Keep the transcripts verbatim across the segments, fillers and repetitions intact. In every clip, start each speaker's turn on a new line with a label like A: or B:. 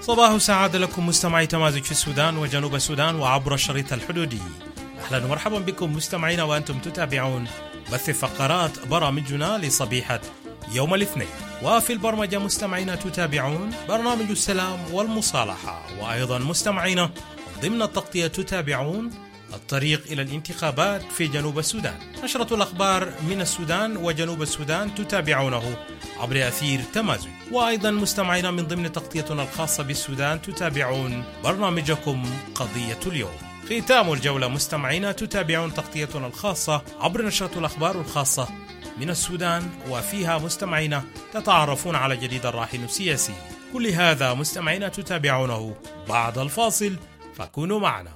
A: صباح سعادة لكم مستمعي تمازج في السودان وجنوب السودان وعبر الشريط الحدودي. أهلا ومرحبا بكم مستمعينا وأنتم تتابعون بث فقرات برامجنا لصبيحة يوم الاثنين. وفي البرمجة مستمعينا تتابعون برنامج السلام والمصالحة، وأيضا مستمعينا ضمن التغطية تتابعون الطريق إلى الانتخابات في جنوب السودان. نشرة الأخبار من السودان وجنوب السودان تتابعونه عبر أثير تمازج. وأيضا مستمعينا من ضمن تغطيتنا الخاصة بالسودان تتابعون برنامجكم قضية اليوم. ختام الجولة مستمعينا تتابعون تغطيتنا الخاصة عبر نشرة الأخبار الخاصة من السودان، وفيها مستمعينا تتعرفون على جديد الراهن السياسي. كل هذا مستمعينا تتابعونه بعد الفاصل، فكونوا معنا.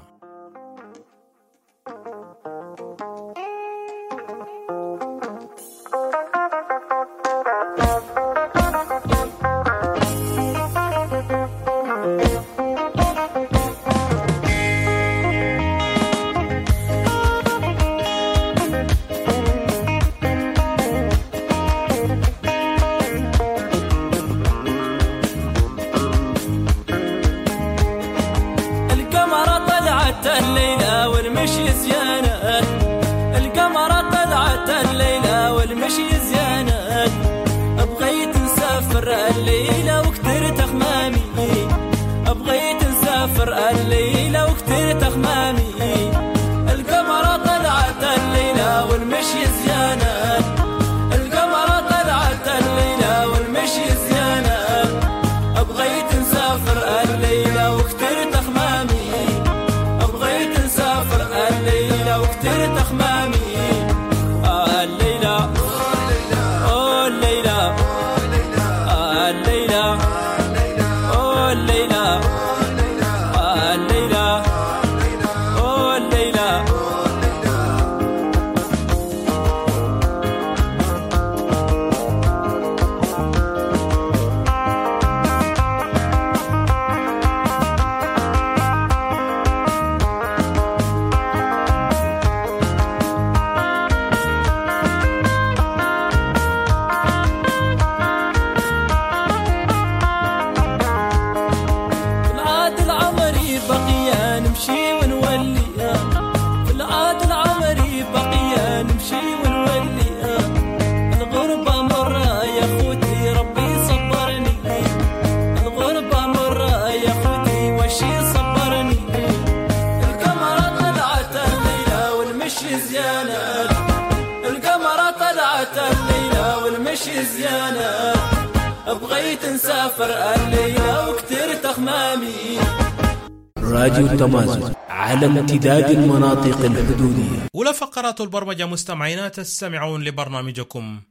B: راديو تمازج على امتداد المناطق الحدودية.
A: أولى فقرات البرمجة مستمعينا تستمعون لبرنامجكم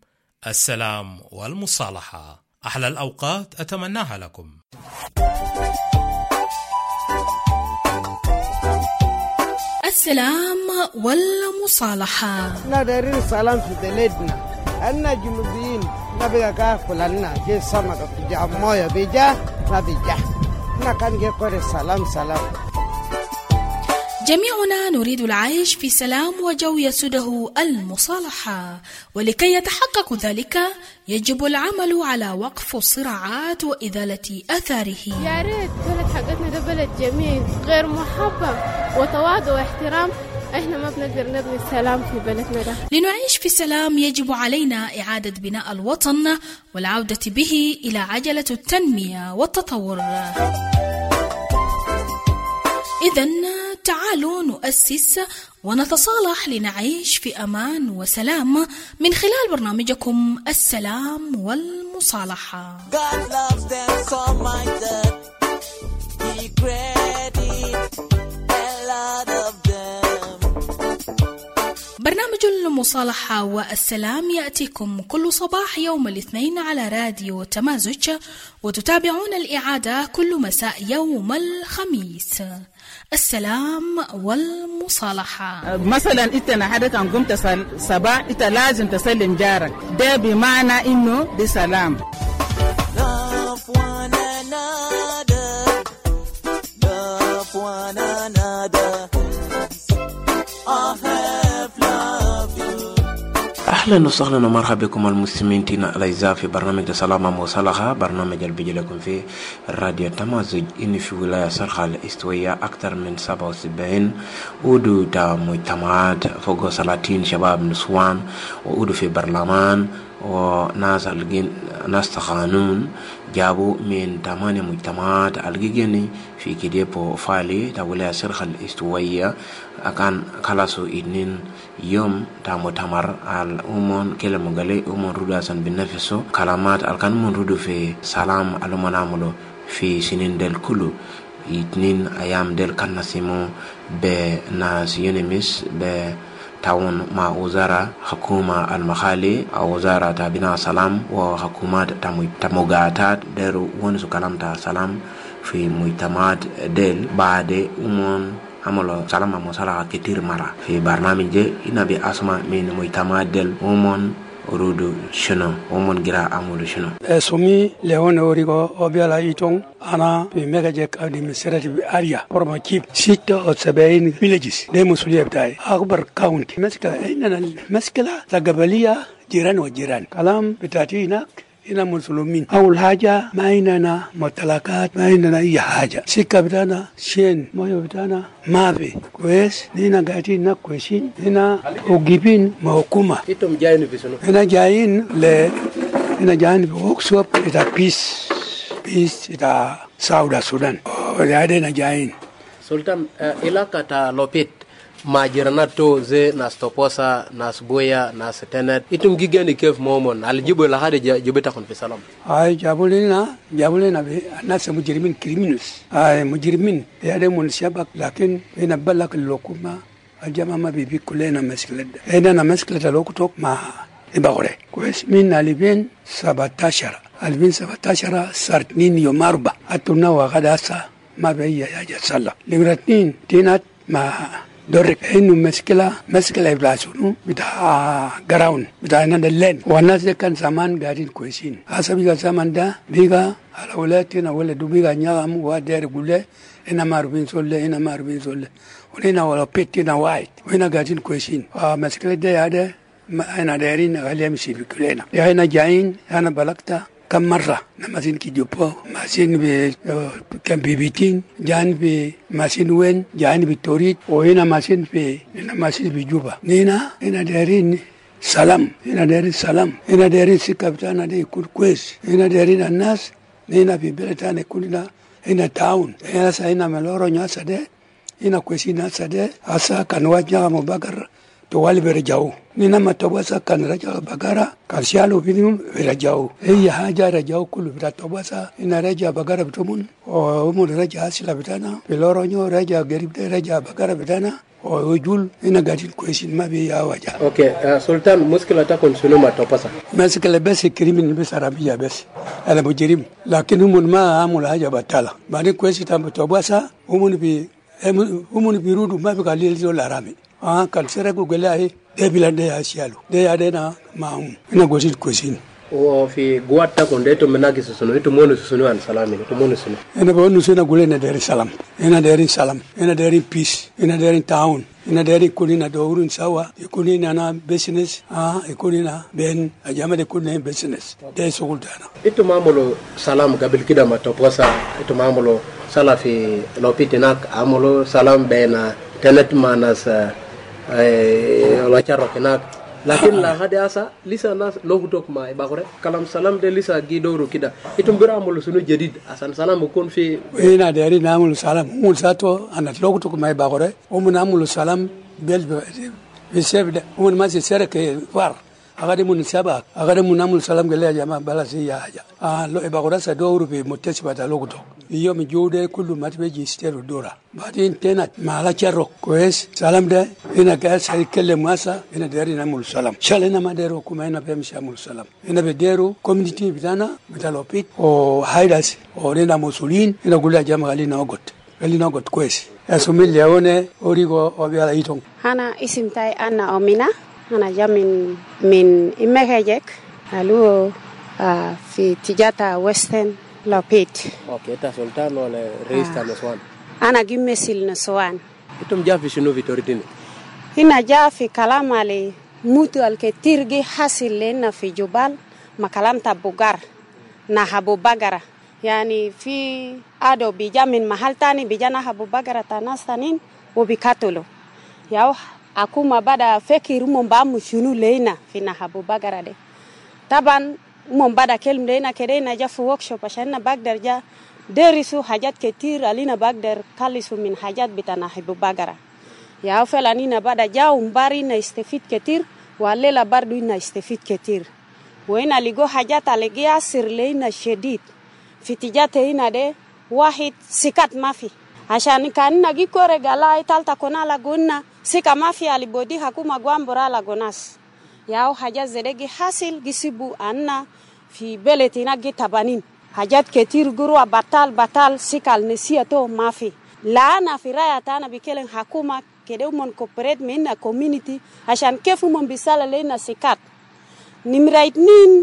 A: السلام والمصالحة. أحلى الأوقات أتمناها لكم.
C: السلام والمصالحة.
D: نادرين سلام في بلدنا أنا جنوبيين نبي كاكل لنا جي سمك بيجا موية بيجا نبيجا نكان جي كوري سلام سلام.
C: جميعنا نريد العيش في سلام وجو يسوده المصالحة، ولكي يتحقق ذلك يجب العمل على وقف الصراعات وإزالة أثاره.
E: يا ريت بلد حقتنا ده بلد جميل غير محبب وتواضع واحترام، احنا ما بنقدر نبني السلام في بلدنا ده.
C: لنعيش في سلام يجب علينا إعادة بناء الوطن والعودة به إلى عجلة التنمية والتطور. إذن تعالوا نؤسس ونتصالح لنعيش في أمان وسلام من خلال برنامجكم السلام والمصالحة. برنامج المصالحة والسلام يأتيكم كل صباح يوم الاثنين على راديو تمازج، وتتابعون الإعادة كل مساء يوم الخميس. السلام والمصالحة.
F: مثلا انت حدا كان قمت صباح انت لازم تسلم جارك، ده بمعنى انه دي سلام.
B: أهلا وسهلا ومرحبا بكم المستمعين الأعزاء في برنامج سلام وصلاح، برنامج اللي بيجي لكم في راديو تمازج إن في ولاية سرخة الاستوائية أكثر من سبعة وسبعين ودو تا مجتمعات فوق ثلاثين شباب نسوان وودو في برلمان وناس الجين ناس قانون جابوا من ثمانية مجتمعات الجيني في كديبو فالي تا ولاية سرخة الاستوائية akan kalaso inin yom ta mutamar al umon kele mugale umon rudasan bin nafiso kalamat al kan mon rudu fe salam al manamulo fi sinin del kulu itnin ayam del kanasimo be nas yenemis be tawon ma wuzara hukuma al mahali au wuzara ta bina salam wa hukumat tamugatat deru won su kalamta salam fi muitamat del baade umon amolo salama mo sala ketir mara fi barnamije inabi asma min muitama del umon rudu shino umon gira amulu shino
G: esumi leone origo obiala itong ana bi megaje administrative area forma keep sita o sebain villages de musuliyab dai akbar county maskala inna maskala tagabaliya jiran wa jiran kalam bitatina ina muslimin awul haja ma inana mutalakat ma inana iya haja sika bidana shen moyo bidana mabe kwes nina gati na kweshi nina ugibin mahukuma
B: itum jayin bisuno
G: ina jayin le ina jayin workshop ita peace peace ita South Sudan o yade na jayin
H: Sultan uh, ilaka ta lopit majirana to ze nas toposa nas boya nas tenet itum gigani kef momon aljibo la hade jibeta kon fi salam
G: ay jabulina jabulina be nas mujrimin criminals ay mujrimin ya de mun shabak lakin ina balak lokuma aljama ma bibi kulena maskilad ina na maskilad lokutok ma ibagore kwes min alibin sabatashara alibin sabatashara sartnin yomarba atuna wa gadasa ma beya ya jasalla libratnin tinat ma dorek inu meskila meskila iblasunu bita ground bita nanda land wanas kan zaman gadin kwesin asabi ga zaman da biga ala walatina wala dubiga nyam wa der gule ina marbin solle ina marbin solle ina wala petina white ina gadin kwesin a meskila da yade ina derin galim sibikulena ya ina jain ana balakta كم مرة نمازين كي جوبو ماسين ب كم بيبيتين جان ب ماسين وين جان بتوريد وهنا ماسين ب هنا ماسين بجوبا نينا هنا دارين سلام هنا دارين سلام هنا دارين سكابتانا دي يكون كويس هنا دارين الناس هنا في بلدنا كلنا هنا تاون هنا ساينا ملورو ناسا ده هنا كويسين ناسا ده أسا كان واجه مبكر توالي برجعو نينا ما توباسا كان رجع بقرة كارشالو فيهم رجعو هي حاجة رجعو كله بتاع توباسا إن رجع بقرة بتومون وهم رجع أصلا بتاعنا بلورانيو رجع قريب ده رجع بقرة بتاعنا ويجول هنا قاعدين كويسين ما بيها وجه.
H: أوكي uh, سلطان مشكلة تكون شنو ما توباسا؟
G: مشكلة بس كريمين بس عربية بس أنا مجرم لكن هم ما عملوا حاجة بطالة بعدين كويس تام توباسا هم بي هم بيرودوا ما بيقالي زول عربي ah kalsera ko gelahi de bilande ya sialu de ya de na maum ina gosit kusin
H: o fi guatta ko de to menagi susuno to monu susuno an salami to monu susuno
G: ina ba wonu suna gule na der salam ina der salam ina der peace ina der town ina der kulina do urun sawa kulina na business ah kulina ben ajama de kulina business de sugultana
H: ito mamulo salam gabil kida ma to posa ito mamulo sala fi lopitinak amulo salam bena tenet manas eh la charro kenak lakin la hade asa lisa nas logutok ma e bakore kalam salam de lisa gidoro kida itum biramul sunu jadid asan salam kon fi
G: ina dari namul salam mul sato anat logutok ma e bakore o mun namul salam bel be sebde mun ma se serke far agade mun sabak agade mun namul salam gele jama balasi ya haja ah lo e bakora sa dowru be mutesi bata logutok iyo mi jode kullu matbe ji stero dora badin tenat mala charro kwes salam de ina gas hay kelle masa ina dari namul salam shalena madero kuma ina be mishamul salam ina be dero community bidana bitalopit o haidas o rena musulin ina gula jama gali na ogot gali na ogot kwes asumil yaone origo obiala itong
I: hana isimtai anna omina hana jamin min imekejek alu uh, fi tijata western Lopit.
H: Okay, ta sultan wala reista naswan.
I: Ana gimesil naswan.
H: Itum jafi shinu vitoritini.
I: Hina jafi kalamali mutual ketir gi hasil lena fi Jubal makalam ta Bugar na Habu Bagara. Yani fi ado bija min mahal tani bija na Habu Bagara tanastanin ubikatulo. Yao akuma bada fekiru momba mushunu lena fi na Habu Bagara de. Taban momba da kelm lena kede na jafu workshop ashana bagdar ja derisu hajat ketir alina bagdar kalisu min hajat bitana Habu Bagara. Ya felani na bada ja umbari na istefit ketir walela bardu na istefit ketir. Wena ligo hajat alegia sirleina shedid. Fitijate ina de wahid sikat mafi. Ashani kanina gikore galai talta kona laguna sika mafi alibodi hakuma gwambora lagonas. Yao hajat zedegi hasil gisibu anna fi beletina gitabanin. Hajat ketir gurua batal batal sikal nesia to mafi. Laana firaya tana bikelen hakuma kede umon cooperate mena community ashan kefu mon bisala lena sikat. Nimrait nin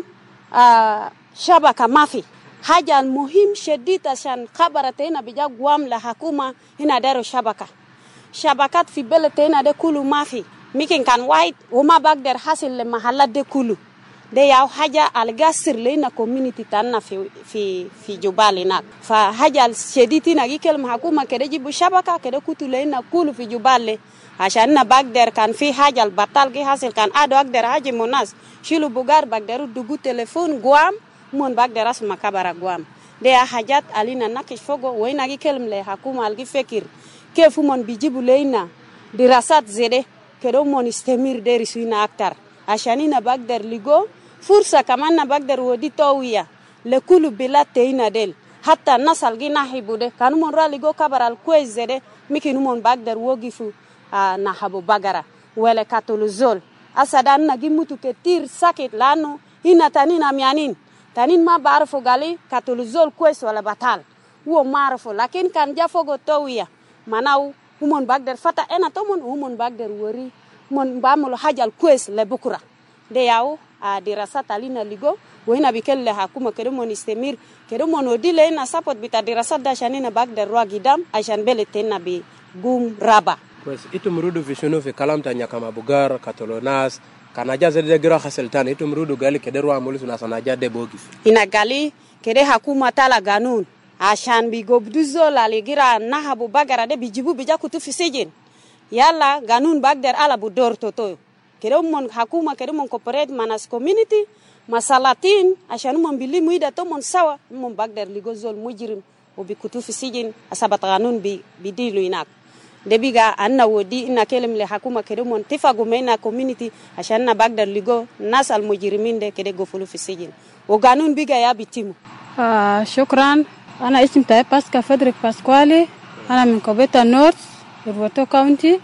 I: uh, shabaka mafi. Haja muhim shedid ashan khabaratena bija guam la hakuma ina daro shabaka. Shabakat fi beletena de kulu mafi. Mikin kan white uma bagder hasil le mahala de kulu. De yaw haja algasir lena community tanna fi fi fi Jubal nak. Fa haja shedid ina gikel hakuma kede jibu shabaka kede kutu lena kulu fi Jubal. Ashan na bagder kan fi haja batal gi hasil kan ado agder haji monas shilu Bugar bagderu dugu telefon guam mon bagder as makabara guam de hajat alina nakish fogo wayna gi kelmle hakuma algi fekir kefu mon bijibu leina dirasat zede kedo mon istemir deri suina aktar ashanina bagder ligo fursa kaman na bagder wodi towiya le kulu bilateina del hatta nasal gi nahibude kan mon raligo kabaral kwez zede mikinu mon bagder wogifu Uh, na Habu Bagara wele katoluzol asadan na gimutu ketir sakit lano ina tanina mianin tanin ma barfo gali katoluzol kwes wala batal wo marfo lakin kan jafogo towiya manau humon bagder fata ena tomon humon bagder wori mon bamul hajal kwes le bukura de yaw a uh, dirasa talina ligo wena bikelle hakuma kedo mon istemir kedo mon odile na support bita dirasa da shanina bagder rwagidam ashan beletena bi gum raba.
H: Pues itu mrudu vishono fi kalam ta nyakama Bugar katolonas kanaja zede gira khaseltan itu mrudu gali kederu amulisu na sanaja de bogis
I: ina gali kede hakuma tala ganun ashan bi gobduzo la ligira na Habu Bagara de bijibu bija kutu fisijin yalla ganun bagder ala budor toto kede mon hakuma kede mon corporate manas community masalatin ashan mon bili muida to mon sawa mon bagder ligozol mujrim obi kutu fisijin asabat ganun bi bidilu inak debiga anna wodi ina kelem le hakuma kede mon tifagu mena community ashanna bagdar ligo nasal mujrimin de kede gofulu fi sijin o ganun biga ya bitimu.
J: ah shukran ana ism tay Pascal Frederick Pasquale ana min Kobeta North Ruto County.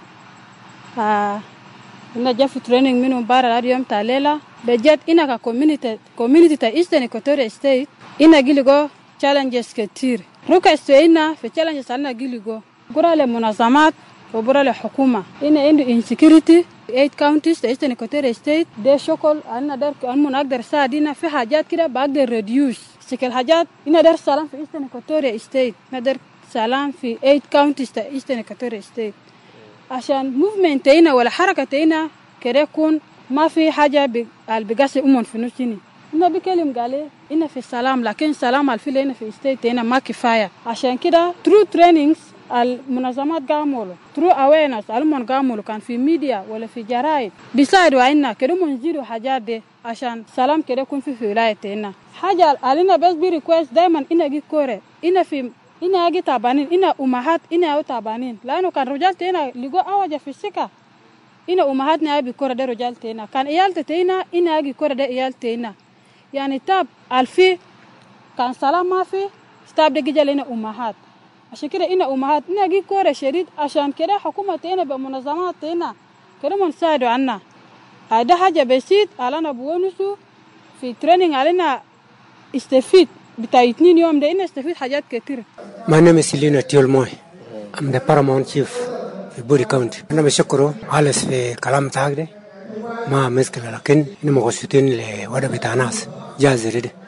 J: ah ina jafu training minu bara radium talela bejet ina ka community community ta Eastern Equatoria State ina giligo challenges ketir ruka ina fe challenges ana giligo gurale munazamat wa gurale hukuma ina indu insecurity eight counties the Eastern Equatoria State de shokol anna dar an munagdar saadina fi hajat kida bagdar reduce sikal hajat ina dar salam fi Eastern Equatoria State nadar salam fi eight counties the Eastern Equatoria State عشان movement تينا ولا حركة تينا كده يكون ما في حاجة بالبقاس أمون في نفسنا. إنه بيكلم قاله إنه في السلام لكن السلام الفيل هنا في state تينا ما كفاية. عشان كده through trainings المنظمات قامولو through awareness المون قامولو كان في media ولا في جرايد بيساعدوا عنا كده منزيدوا حاجات دي عشان سلام كده يكون في في ولاية تينا. حاجة علينا بس بي request دايما إنه جي كورة إنه في ina agi tabanin ina umahat ina au tabanin lano kan rojal tena ligo awaja fisika ina umahat na abi kora de rojal tena kan iyalta tena ina agi kora de iyal tena yani tab alfi kan salam ma fi stab de gijalena umahat ashikira ina umahat ina agi kora sherid ashan kida hukuma tena be munazamat tena kida mon saado anna hada haja besit alana buonusu fi training alina istafid بتاعتنين يوم ده إنه استفيد حاجات كتير.
K: My name is Lina Tiolmoy. I'm the paramount chief في بوري كاونتي. أنا بشكره على في كلام تاعك ده ما مشكلة لكن إنه مقصودين لوضع بتاع ناس جاز رده.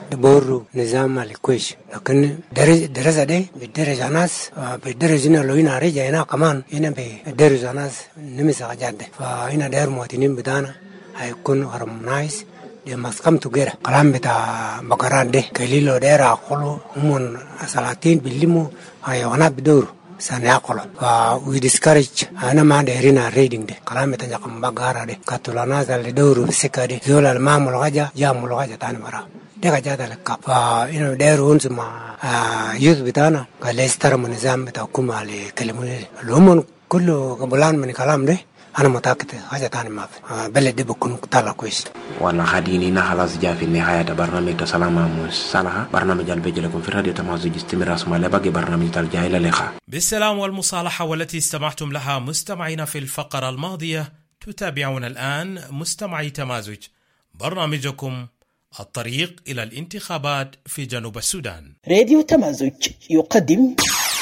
K: دبور نظام الكويش لكن درج درجة دي بدرج ناس بدرج هنا لو هنا رجع هنا كمان هنا بدرج ناس نمسك جاد فهنا داير مواطنين بدانا هيكون هرمونايز دي مسكم تجرا كلام بتاع بقرات ده كليلو داير أقوله هم سلاطين بيلموا حيوانات بدور سنأكله فوي discourage أنا ما دايرين الريدنج ده كلام بتاع كم بقرة ده كتولا ناس اللي دوروا بسكة ده زول المام الغجا جام الغجا تاني مرة ده جاتا لك فإنه دايرون مع يوث بتاعنا قال يسترم النظام بتاع حكومة على كلمة الهم كله قبلان من كلام ده أنا متأكد حاجة تاني ما في بلد ده بكون طالع كويس.
B: وانا خديني خلاص جاء في نهاية برنامج سلام مصالحة برنامج البيج لكم في راديو تمازج استمرار اسمه لباقي برنامج ترجع إلى اللقاء.
A: بالسلام والمصالحة والتي استمعتم لها مستمعين في الفقرة الماضية. تتابعون الآن مستمعي تمازج برنامجكم الطريق إلى الانتخابات في جنوب السودان.
L: راديو تمازج يقدم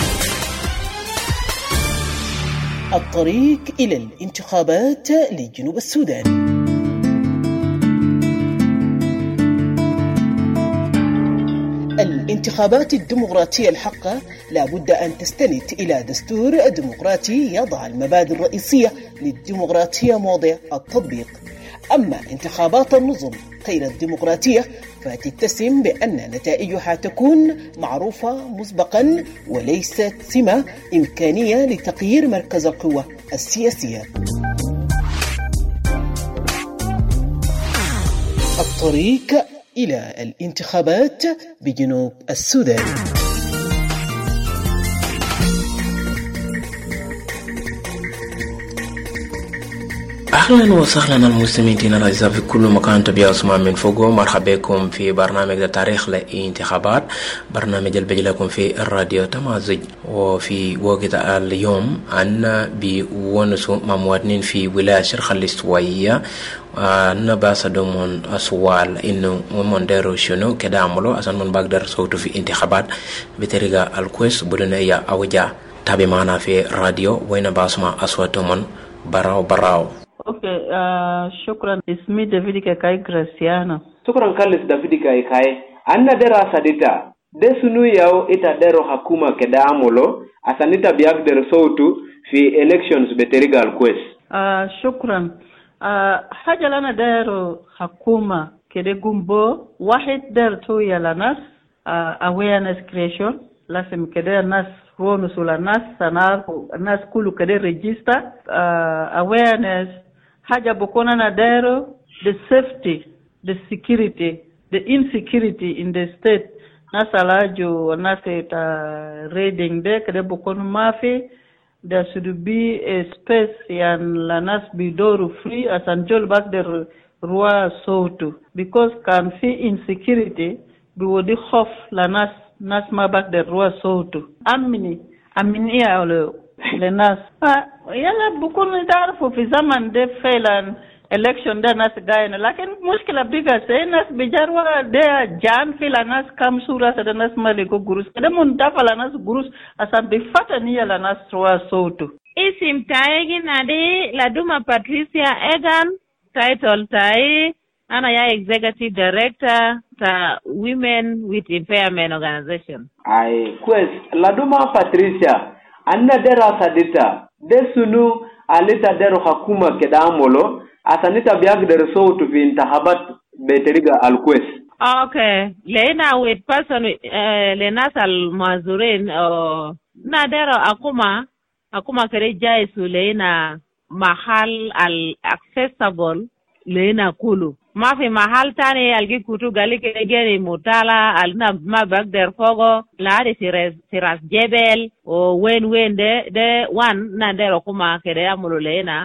L: الطريق إلى الانتخابات لجنوب السودان. الانتخابات الديمقراطية الحقة لابد أن تستند إلى دستور ديمقراطي يضع المبادئ الرئيسية للديمقراطية موضع التطبيق. أما انتخابات النظم غير الديمقراطية فتتسم بأن نتائجها تكون معروفة مسبقا وليست سمة إمكانية لتغيير مركز القوة السياسية. الطريق إلى الانتخابات بجنوب السودان.
B: أهلا وسهلا المستمعين الأعزاء في كل مكان. تبيا اسمع من فوقه. مرحبا بكم في برنامج تاريخ الانتخابات، برنامج اللي لكم في الراديو تمازج. وفي وقت اليوم أنا بونسو ممواتنين في ولاية الشرق الاستوائية نباس دومون أسوال إنه من دارو شنو كده عملوا عشان من بقدر صوته في انتخابات بطريقة الكويس بدون أي أوجه. تابع معنا في راديو وين باسمع أصواتهم براو براو.
F: اوكي آه شكرا. اسمي دافيدي كاي كريستيانو.
B: شكرا كالس دافيدي كاي كاي. أنا دراسة ديتا دسنو ياو إتا دارو حكومة كده عملوا عشان إتا بيقدر صوته في elections بطريقة الكويس.
F: آه شكرا. آه حاجة لنا دارو حكومة كده جنبو واحد دار تويا لناس آه awareness creation لازم كده الناس ونسول الناس سنار الناس كله كده register uh, awareness حاجة بكون ندارو the safety the security the insecurity in the state ناس علاجو ناس تا reading ده كده بكون ما في there should be a space يعني لناس بيدورو free عشان جول بقدر روا صوتو because كان في insecurity بيودي خوف لناس ناس ما بقدر روا صوته أمني أمني يا للناس يلا بكون تعرفوا في زمن ده فعلا election ده ناس جايين لكن مشكلة بيجا سي ناس بيجروا ده جان في لناس كم سورة ده ناس مالكو جروس ده منتفع لناس جروس أصلا بفتني لناس روا صوته.
M: اسم تايجي نادي لدوما باتريسيا إيغان title تاي أنا يا executive director ta Women with Impairment Organization.
B: Ai kwes laduma Patricia anna dera sadita desunu alita dero hakuma kedamolo asanita biag der sautu fi intahabat beteriga alkwes.
M: Okay, lena with person uh, lenas al mazurin uh, na dero akuma akuma kereja isu lena mahal al accessible lena kulu ما في محل تاني ألقي كتو قالي كجاني مطالع ألنا ما بقدر فوقه لاري سيراس سيراس جبل وين وين ده ده وان نادر كوما كده يعملوا لنا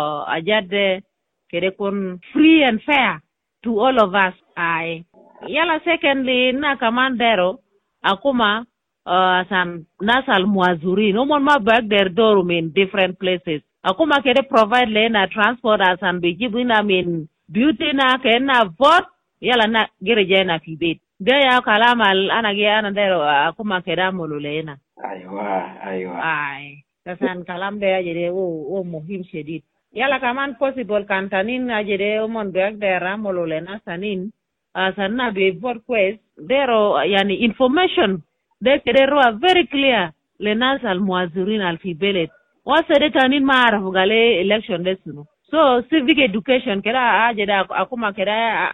M: أجد كده يكون free and fair to all of us. أي يلا secondly نا كمان دارو أكوما سان ناس الموازورين هم ما بقدر دورو من different places أكوما كده provide لنا transport أسان بيجيبنا من beauty na kena vote yala na gereja na fibet gaya kalama ana ge ana dero akuma keda molulena
B: aywa aywa
M: ay kasan kalam de ajere o o muhim shedid yala kaman possible kantanin ajere o mon bag de ramolulena sanin asanna be vote quest dero yani information de kedero very clear lenas al muazirin al fi beled wasede tanin maaraf gale election desno so civic education kera ajeda akuma kera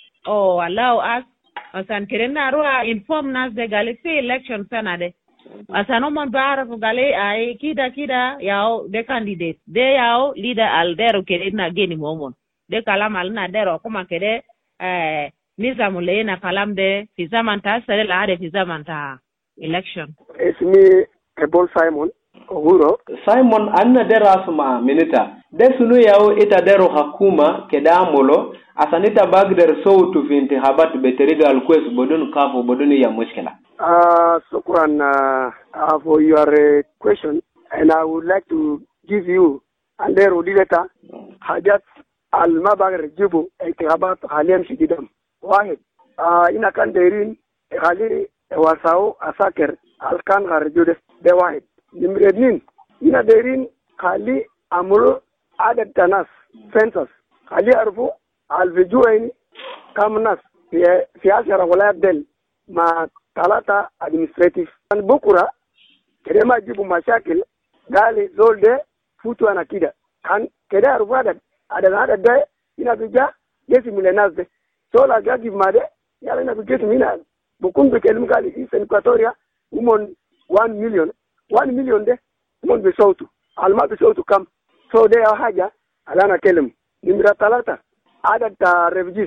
M: oh allow us asan kerena roa inform nas de gale fi election sanade asano mon baaraf gale ay kida kida yao de candidate de yao leader al dero kerena geni momon de kalam al na dero kuma kede eh nizamu leena kalam de fi zamanta sare la ade fi zamanta election.
N: Ismi Ebol Simon Ohuro.
B: Simon anna dera suma minita. Desunu yao ita dero hakuma kedamolo asanita bagder soutu vinti habat beteriga alquest bodun kafu bodun ya mushkila.
N: Uh, Sukran uh, for your uh, question, and I would like to give you under Udileta Hajat al-Mabagr Jibu Ekabat Halem Shidam. Wahid, uh, in a Kanderin, Hali Wasao Asaker, Alkan Harjudes, the Wahid. Nimredin, in a Derin, Hali Amuro Adet Tanas, Fences, Hali Arfu, Alvijuain, Kamnas, Fiasara Walabdel, Ma Talata Administrative. And Bukura, Kerema Jibu Mashakil, Gali Zolde, Futu Anakida. And Keda Arvadat, Adanada Day, in Abija, yes, Milenazde. So la gagi made yala na bigeti mina bukundu kelim gali Eastern Equatoria umon one million one million de umon besautu alma besautu kam so de haja alana kelim nimra talata adat ta refugees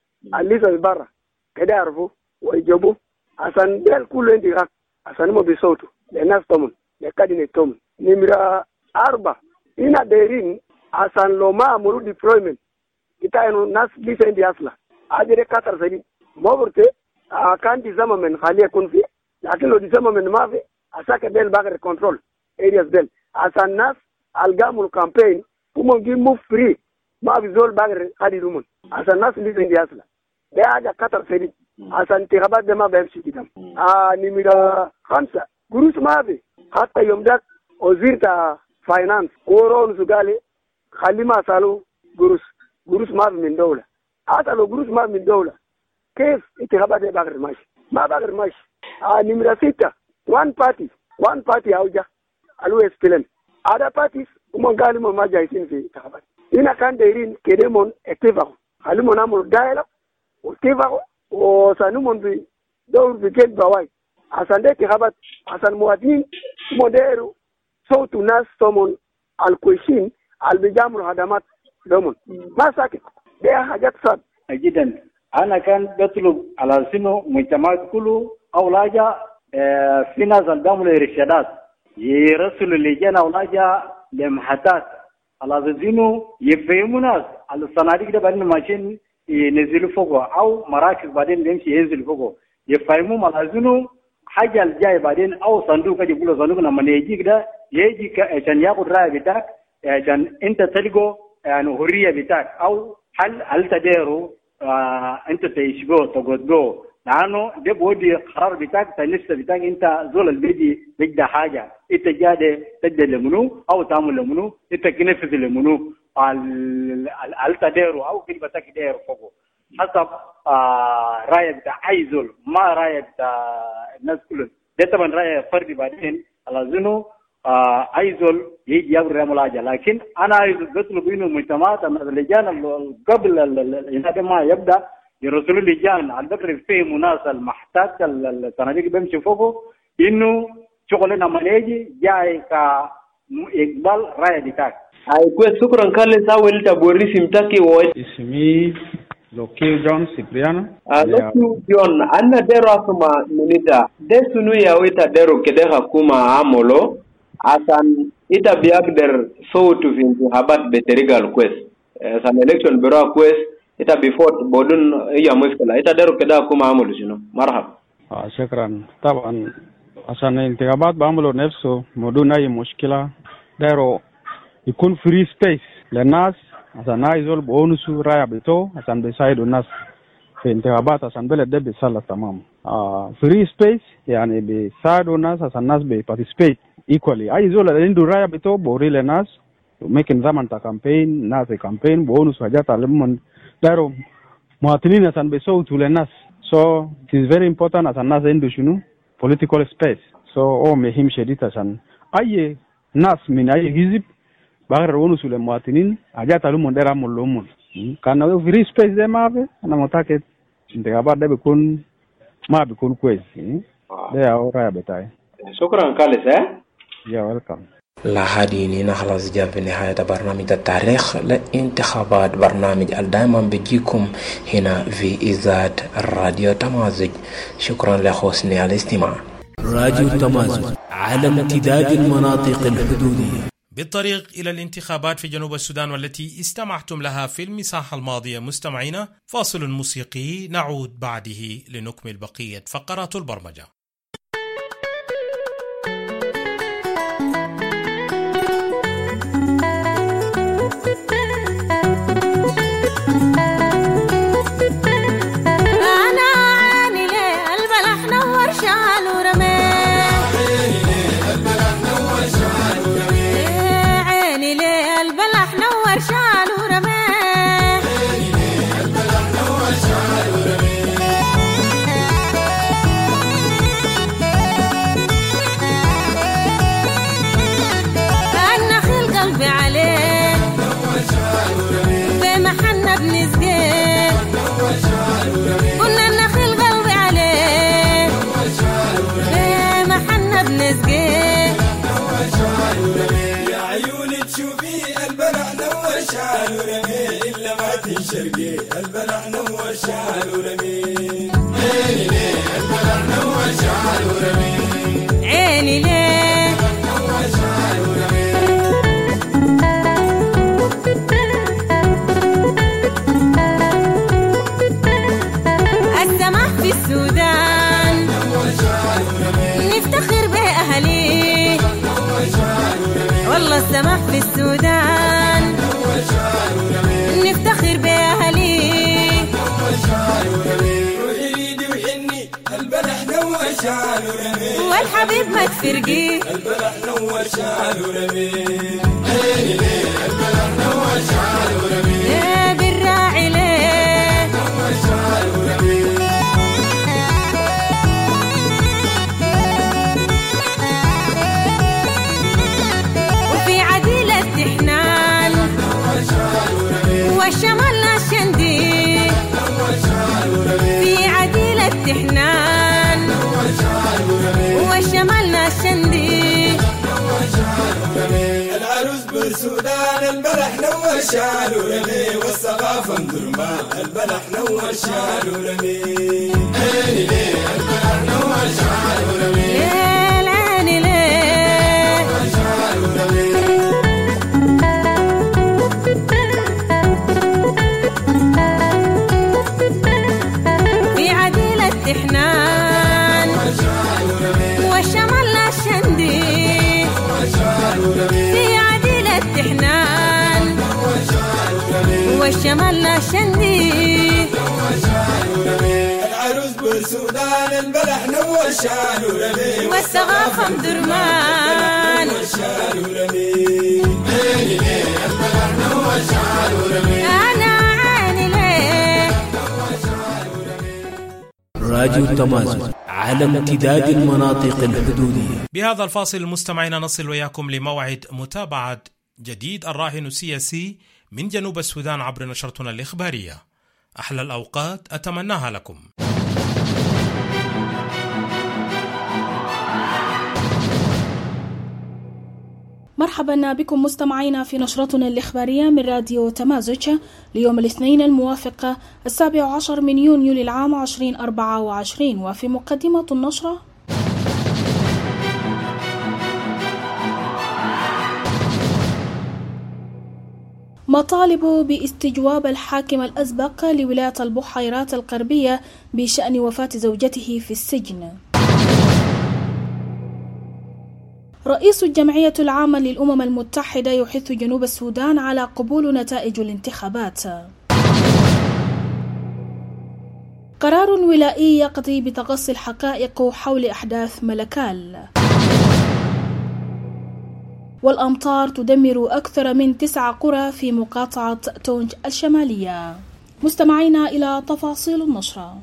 N: alisa barra kada arfu wa jobu asan del kulendi rak asan mo besautu de nastomon de kadine tom nimra arba ina derin asan loma muru deployment kita eno nas lisendi asla ajere katar sadi moburte kan di zamamen khaliya kun fi lakin lo di zamamen ma fi asaka del bagre control areas del asan nas algamul campaign kumo gi move free ma fi zol bagre khadi rumun asan nas li zindi asla de aja katar sadi asan tirabat de ma bem shidam a nimira khamsa gurus ma fi hatta yom dak ozirta finance koron zugali khalima salu gurus gurus ma fi min dawla hata lo gurus ma min dawla كيف انتخابات باغر ماشي ما باغر ماشي آه نمرة ستة one party one party أوجا الو إسبلم other parties هم قالوا ما جايين في انتخابات هنا كان دايرين كديمون اتفقوا خليهم نعمل دايلوج واتفقوا وسانومون في دور في كل بواي عشان ده انتخابات عشان مواطنين مديروا صوت ناس تومون الكويشين اللي بيجاملوا خدمات دومون ما ساكت ده حاجات صعب
O: جدا. أنا كان بطلب على سنو مجتمعات كله أولاجا في ناس الدم للإرشادات يرسل اللجان أولاجا لمحطات على سنو يفهموا ناس على الصناديق ده بعدين ماشين ينزلوا فوقه أو مراكز بعدين يمشي ينزل فوقه يفهموا على سنو حاجة الجاي بعدين أو صندوق كده يقولوا صندوق لما يجي كده يجي عشان ياخد رأي بتاعك عشان أنت تلقوا يعني حرية بتاعك أو هل هل تديروا آه انت تيشبو تقودو لانه ده بودي قرار بتاعك تنسى بتاعك انت زول البيجي بيجي حاجه انت جاده تدي لمنو او تعمل لمنو انت كنفذ لمنو على تديرو او كلمه بتاعك داير فوقه حسب آه راي بتاع اي زول ما راي بتاع الناس كلهم ده طبعا راي فردي بعدين على زنو آه اي زول يجي يعمل رملاجه لكن انا عايز بطلب انه مجتمعات اللجان قبل هذا ما يبدا يرسلوا لجان على ذكر في مناسبه المحتاج الصناديق بيمشي فوقه انه شغلنا ما يجي جاي كاقبال راي بتاعك.
B: ايوه شكرا كارل ساويل تبوري سمتاكي و
P: اسمي Lokio John Cipriano.
B: Ah, Lokio John, anna dero asuma minita. Desunu ya wita dero kedeha kuma amolo. Asan ita biagder so to vinti habat beterigal quest. As an election bureau quest ita before bodun iya muskala. Ita dero kedeha kuma amolo sino. Marhab.
P: Ah, shukran. Taban asan intigabat baamolo nefso moduna yi mushkila dero يكون free space للناس عشان عايزول بونسو رايا بتو عشان بيساعدوا الناس في انتخابات عشان بلد ده بيصلح تمام. آه free space يعني بيساعدوا الناس عشان الناس بي participate equally. عايزول اللي عنده رايا بتو بوري للناس وممكن زمن تا campaign ناس campaign بونسو حاجات علمهم دارو مواطنين عشان بيصوتوا للناس. so it is very important عشان الناس عنده شنو political space. so هو مهم شديد عشان أي ناس من أي حزب بقدر يونسوا للمواطنين حاجات اللي هم دايرين يعملوهم. كان لو فري سبيس ده ما في أنا متأكد الانتخابات ده بيكون ما بيكون كويس. ده هو رأي بتاعي.
B: شكرا كالس.
P: يا ويلكم.
B: لا هادي خلاص جاء في نهاية برنامج التاريخ لانتخابات برنامج دائما بيجيكم هنا في إذاعة راديو تمازج. شكرا لحسن الاستماع.
Q: راديو تمازج على امتداد المناطق الحدودية.
A: بالطريق إلى الانتخابات في جنوب السودان والتي استمعتم لها في المساحة الماضية مستمعينا، فاصل موسيقي نعود بعده لنكمل بقية فقرات البرمجة.
R: شرقي البلح نور شعل ورمي عيني ليه البلح نور شعل ورمي
S: عيني ليه
R: نور شعل ورمي
S: السماح في السودان
R: نور شعل ورمي
S: نفتخر بأهلي
R: نور شعل ورمي
S: والله السماح في السودان
R: نور شعل ورمي
S: نفتخر بأهلي
R: وحيدي وحني البلح نور شعل ورمي
S: والحبيب ما تفرقي
R: البلح نور شعل ورمي عيني ليه البلح نور شعل ورمي
S: ليه بالراعي ليه
R: نور شعل ورمي
S: وفي عديل التحنان
R: نور شعل ورمي
S: والشمال الشندي في عديل التحنان والشمال الشندي
R: العروس بالسودان البلح نور شعل ورمي والثقافة مدرما البلح نور شعل ورمي عيني ليه البلح نور شعل ورمي
S: ليه العيني ليه
R: نور شعل ورمي
S: التحنان والشمال الشندي في عديل التحنان والشمال الشندي
R: العروس بالسودان البلح نور شعل ورمي
S: والثقافة مدرمان
R: نور شعل ورمي عيني ليه البلح نور شعل ورمي
S: أنا عيني ليه
Q: راديو تمازج على امتداد المناطق الحدودية.
A: بهذا الفاصل المستمعين نصل وياكم لموعد متابعة جديد الراهن السياسي من جنوب السودان عبر نشرتنا الإخبارية. أحلى الأوقات أتمناها لكم.
C: مرحبا بكم مستمعينا في نشرتنا الإخبارية من راديو تمازج ليوم الاثنين الموافق السابع عشر من يونيو للعام عشرين أربعة وعشرين. وفي مقدمة النشرة: مطالب باستجواب الحاكم الأسبق لولاية البحيرات الغربية بشأن وفاة زوجته في السجن. رئيس الجمعية العامة للأمم المتحدة يحث جنوب السودان على قبول نتائج الانتخابات. قرار ولائي يقضي بتقصي الحقائق حول أحداث ملكال. والأمطار تدمر أكثر من تسع قرى في مقاطعة تونج الشمالية. مستمعينا إلى تفاصيل النشرة.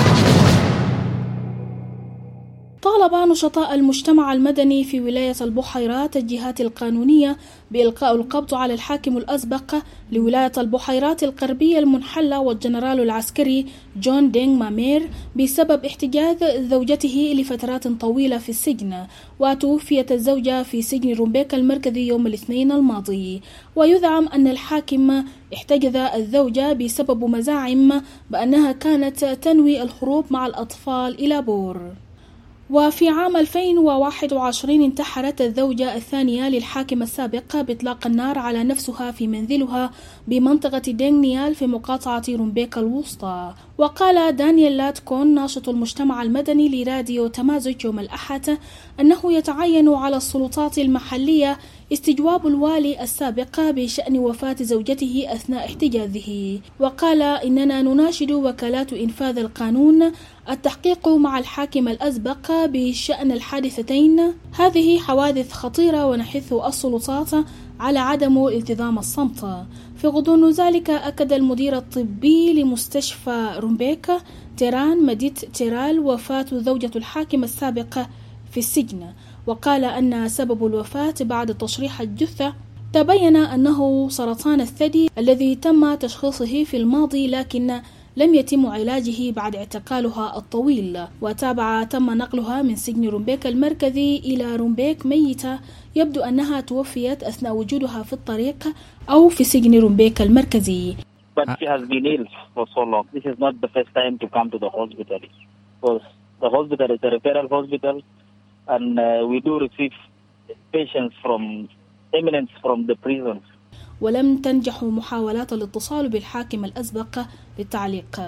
C: طالب نشطاء المجتمع المدني في ولاية البحيرات الجهات القانونية بإلقاء القبض على الحاكم الأسبق لولاية البحيرات الغربية المنحلة والجنرال العسكري جون دينغ مامير بسبب احتجاز زوجته لفترات طويلة في السجن، وتوفيت الزوجة في سجن رومبيك المركزي يوم الاثنين الماضي. ويزعم أن الحاكم احتجز الزوجة بسبب مزاعم بأنها كانت تنوي الهروب مع الأطفال إلى بور. وفي عام ألفين وواحد وعشرين انتحرت الزوجة الثانية للحاكم السابق بإطلاق النار على نفسها في منزلها بمنطقة دينغ نيال في مقاطعة رومبيك الوسطى. وقال دانيال لاتكون ناشط المجتمع المدني لراديو تمازج يوم الأحد أنه يتعين على السلطات المحلية استجواب الوالي السابق بشأن وفاة زوجته أثناء احتجازه. وقال إننا نناشد وكالات إنفاذ القانون التحقيق مع الحاكم الأسبق بشأن الحادثتين، هذه حوادث خطيرة ونحث السلطات على عدم التزام الصمت. في غضون ذلك أكد المدير الطبي لمستشفى رومبيك تيران مديت تيرال وفاة زوجة الحاكم السابق في السجن، وقال أن سبب الوفاة بعد تشريح الجثة تبين أنه سرطان الثدي الذي تم تشخيصه في الماضي لكن لم يتم علاجه بعد اعتقالها الطويل. وتابع تم نقلها من سجن رومبيك المركزي إلى رومبيك ميتة، يبدو أنها توفيت أثناء وجودها في الطريق أو في سجن رومبيك المركزي.
T: But she has been ill for so long. This is not the first time to come to the hospital. Because the hospital is a referral hospital and uh, we do receive patients from eminence from the prisons.
C: ولم تنجح محاولات الاتصال بالحاكم الأسبق للتعليق.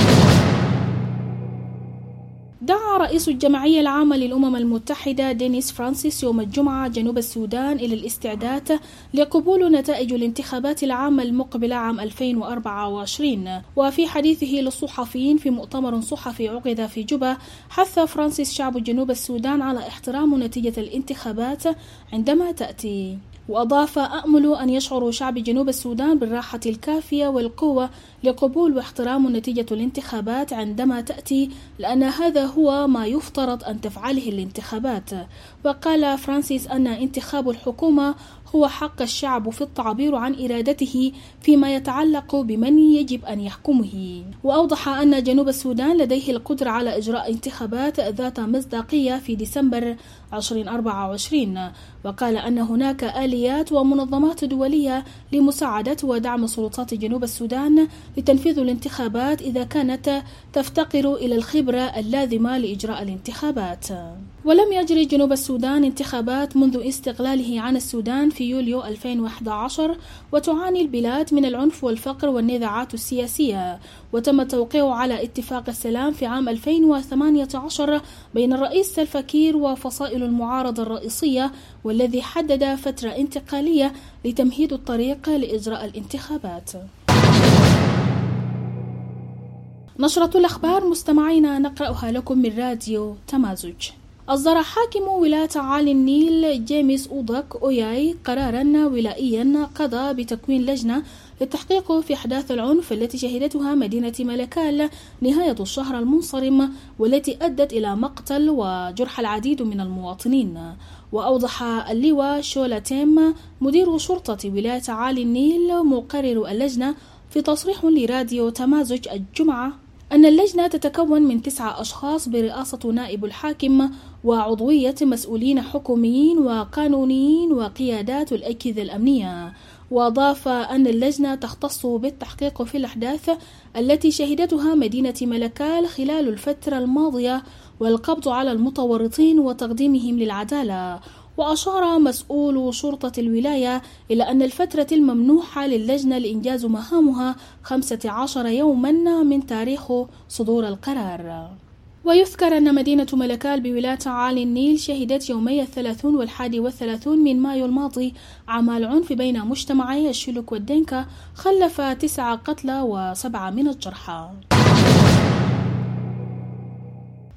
C: دعا رئيس الجمعية العامة للأمم المتحدة دينيس فرانسيس يوم الجمعة جنوب السودان إلى الاستعداد لقبول نتائج الانتخابات العامة المقبلة عام ألفين وأربعة وعشرين. وفي حديثه للصحفيين في مؤتمر صحفي عقد في جوبا، حث فرانسيس شعب جنوب السودان على احترام نتيجة الانتخابات عندما تأتي. وأضاف: أأمل أن يشعر شعب جنوب السودان بالراحة الكافية والقوة لقبول واحترام نتيجة الانتخابات عندما تأتي، لأن هذا هو ما يفترض أن تفعله الانتخابات. وقال فرانسيس أن انتخاب الحكومة هو حق الشعب في التعبير عن إرادته فيما يتعلق بمن يجب أن يحكمه. وأوضح أن جنوب السودان لديه القدرة على إجراء انتخابات ذات مصداقية في ديسمبر ألفين وأربعة وعشرين. وقال أن هناك آليات ومنظمات دولية لمساعدة ودعم سلطات جنوب السودان لتنفيذ الانتخابات إذا كانت تفتقر إلى الخبرة اللازمة لإجراء الانتخابات. ولم يجري جنوب السودان انتخابات منذ استقلاله عن السودان في يوليو ألفين وأحد عشر، وتعاني البلاد من العنف والفقر والنزاعات السياسية. وتم التوقيع على اتفاق السلام في عام ألفين وثمانية عشر بين الرئيس سلفا كير وفصائل المعارضة الرئيسية، والذي حدد فترة انتقالية لتمهيد الطريق لإجراء الانتخابات. نشرة الأخبار مستمعينا نقرأها لكم من راديو تمازج. أصدر حاكم ولاية عالي النيل جيمس أودك أوياي قرارا ولائيا قضى بتكوين لجنة للتحقيق في أحداث العنف التي شهدتها مدينة ملكال نهاية الشهر المنصرم، والتي أدت إلى مقتل وجرح العديد من المواطنين. وأوضح اللواء شولا تيم مدير شرطة ولاية عالي النيل مقرر اللجنة في تصريح لراديو تمازج الجمعة أن اللجنة تتكون من تسعة أشخاص برئاسة نائب الحاكم وعضوية مسؤولين حكوميين وقانونيين وقيادات الأجهزة الأمنية. وأضاف أن اللجنة تختص بالتحقيق في الأحداث التي شهدتها مدينة ملكال خلال الفترة الماضية والقبض على المتورطين وتقديمهم للعدالة. وأشار مسؤول شرطة الولاية إلى أن الفترة الممنوحة للجنة لإنجاز مهامها خمسة عشر يوما من تاريخ صدور القرار. ويذكر أن مدينة ملكال بولاية عالي النيل شهدت يومي الثلاثون والحادي والثلاثون من مايو الماضي أعمال عنف بين مجتمعي الشلوك والدنكا خلف تسعة قتلى وسبعة من الجرحى.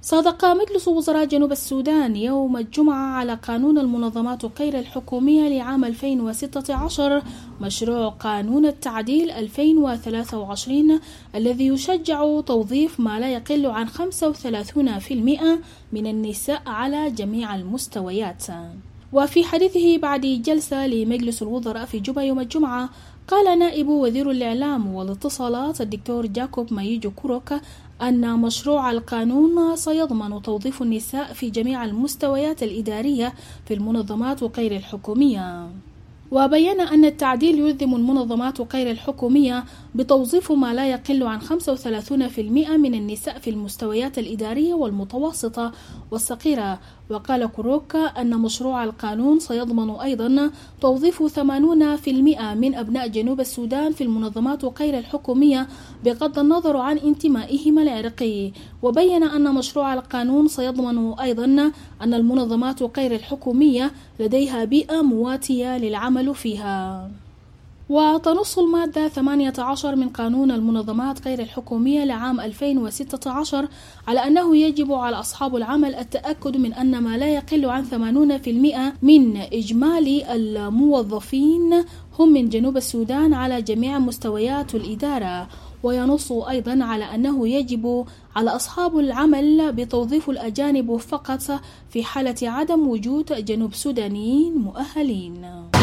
C: صادق مجلس وزراء جنوب السودان يوم الجمعة على قانون المنظمات غير الحكومية لعام ألفين وستة عشر مشروع قانون التعديل ألفين وثلاثة وعشرين الذي يشجع توظيف ما لا يقل عن خمسة وثلاثين بالمئة من النساء على جميع المستويات. وفي حديثه بعد جلسة لمجلس الوزراء في جوبا يوم الجمعة، قال نائب وزير الإعلام والاتصالات الدكتور جاكوب مايجو كوروكا أن مشروع القانون سيضمن توظيف النساء في جميع المستويات الإدارية في المنظمات غير الحكومية. وبين أن التعديل يلزم المنظمات غير الحكومية بتوظيف ما لا يقل عن خمسة وثلاثين بالمئة من النساء في المستويات الإدارية والمتوسطة والصغيرة. وقال كوروكا أن مشروع القانون سيضمن أيضا توظيف ثمانين بالمئة من أبناء جنوب السودان في المنظمات غير الحكومية بغض النظر عن انتمائهم العرقي. وبين أن مشروع القانون سيضمن أيضا أن المنظمات غير الحكومية لديها بيئة مواتية للعمل فيها. وتنص المادة ثمانية عشر من قانون المنظمات غير الحكومية لعام ألفين وستة عشر على أنه يجب على أصحاب العمل التأكد من أن ما لا يقل عن ثمانين بالمئة من إجمالي الموظفين هم من جنوب السودان على جميع مستويات الإدارة. وينص أيضا على أنه يجب على أصحاب العمل بتوظيف الأجانب فقط في حالة عدم وجود جنوب سودانيين مؤهلين.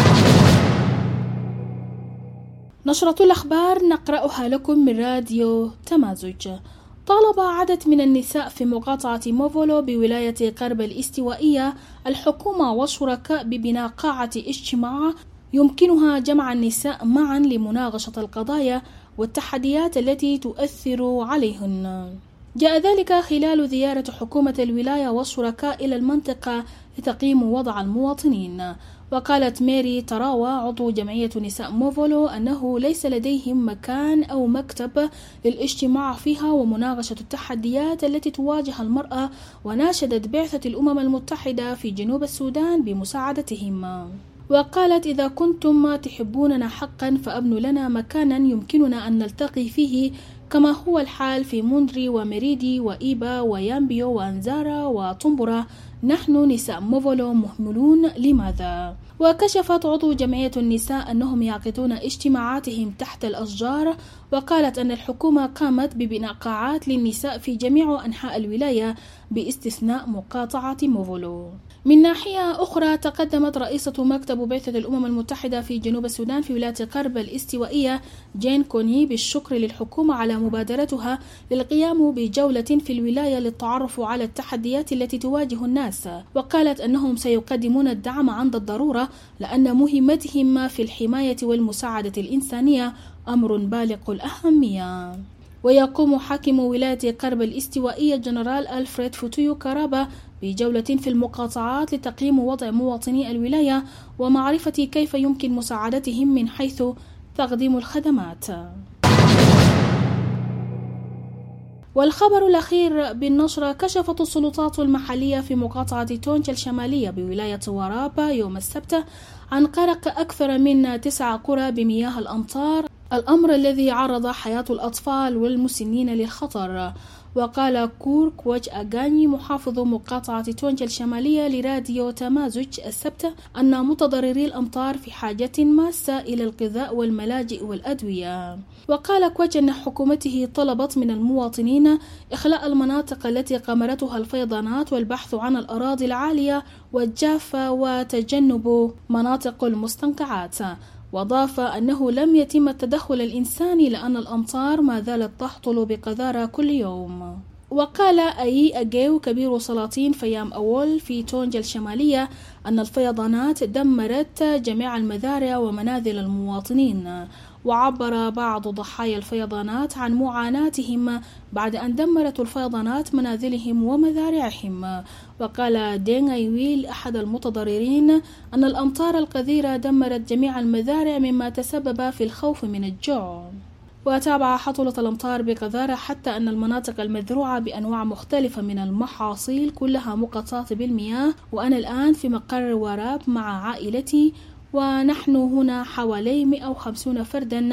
C: نشرة الأخبار نقرأها لكم من راديو تمازج. طالب عدد من النساء في مقاطعة موفولو بولاية قرب الاستوائية الحكومة والشركاء ببناء قاعة اجتماع يمكنها جمع النساء معا لمناقشة القضايا والتحديات التي تؤثر عليهن. جاء ذلك خلال زيارة حكومة الولاية والشركاء إلى المنطقة لتقييم وضع المواطنين. وقالت ميري تراوى عضو جمعية نساء موفولو أنه ليس لديهم مكان أو مكتب للاجتماع فيها ومناقشة التحديات التي تواجه المرأة، وناشدت بعثة الأمم المتحدة في جنوب السودان بمساعدتهم. وقالت إذا كنتم تحبوننا حقا فأبنوا لنا مكانا يمكننا أن نلتقي فيه كما هو الحال في موندري ومريدي وإيبا ويامبيو وأنزارا وطنبرة. نحن نساء موفولو مهملون لماذا؟ وكشفت عضو جمعية النساء أنهم يعقدون اجتماعاتهم تحت الأشجار. وقالت أن الحكومة قامت ببناء قاعات للنساء في جميع أنحاء الولاية باستثناء مقاطعة موفولو. من ناحية أخرى تقدمت رئيسة مكتب بعثة الأمم المتحدة في جنوب السودان في ولاية قرب الاستوائية جين كوني بالشكر للحكومة على مبادرتها للقيام بجولة في الولاية للتعرف على التحديات التي تواجه الناس. وقالت أنهم سيقدمون الدعم عند الضرورة لأن مهمتهم في الحماية والمساعدة الإنسانية أمر بالغ الأهمية. ويقوم حاكم ولاية قرب الاستوائية جنرال ألفريد فوتيو كارابا بجولة في المقاطعات لتقييم وضع مواطني الولاية ومعرفة كيف يمكن مساعدتهم من حيث تقديم الخدمات. والخبر الأخير بالنشرة، كشفت السلطات المحلية في مقاطعة تونجا الشمالية بولاية ورابا يوم السبت عن غرق أكثر من تسع قرى بمياه الأمطار، الأمر الذي عرض حياة الأطفال والمسنين للخطر. وقال كورك وج أغاني محافظ مقاطعة تونجا الشمالية لراديو تمازج السبت أن متضرري الأمطار في حاجة ماسة إلى الغذاء والملاجئ والأدوية. وقال كوج أن حكومته طلبت من المواطنين إخلاء المناطق التي قمرتها الفيضانات والبحث عن الأراضي العالية والجافة وتجنب مناطق المستنقعات. وضاف أنه لم يتم التدخل الإنساني لأن الأمطار ما زالت تهطل بقذارة كل يوم. وقال أي أجيو كبير سلاطين فيام أول في تونجا الشمالية أن الفيضانات دمرت جميع المزارع ومنازل المواطنين. وعبر بعض ضحايا الفيضانات عن معاناتهم بعد أن دمرت الفيضانات منازلهم ومزارعهم. وقال دين أيويل أحد المتضررين أن الأمطار الغزيرة دمرت جميع المزارع مما تسبب في الخوف من الجوع. وتابع هطولة الأمطار بقذارة حتى أن المناطق المزروعة بأنواع مختلفة من المحاصيل كلها مغطاة بالمياه. وأنا الآن في مقر وراب مع عائلتي ونحن هنا حوالي مئة وخمسين فردا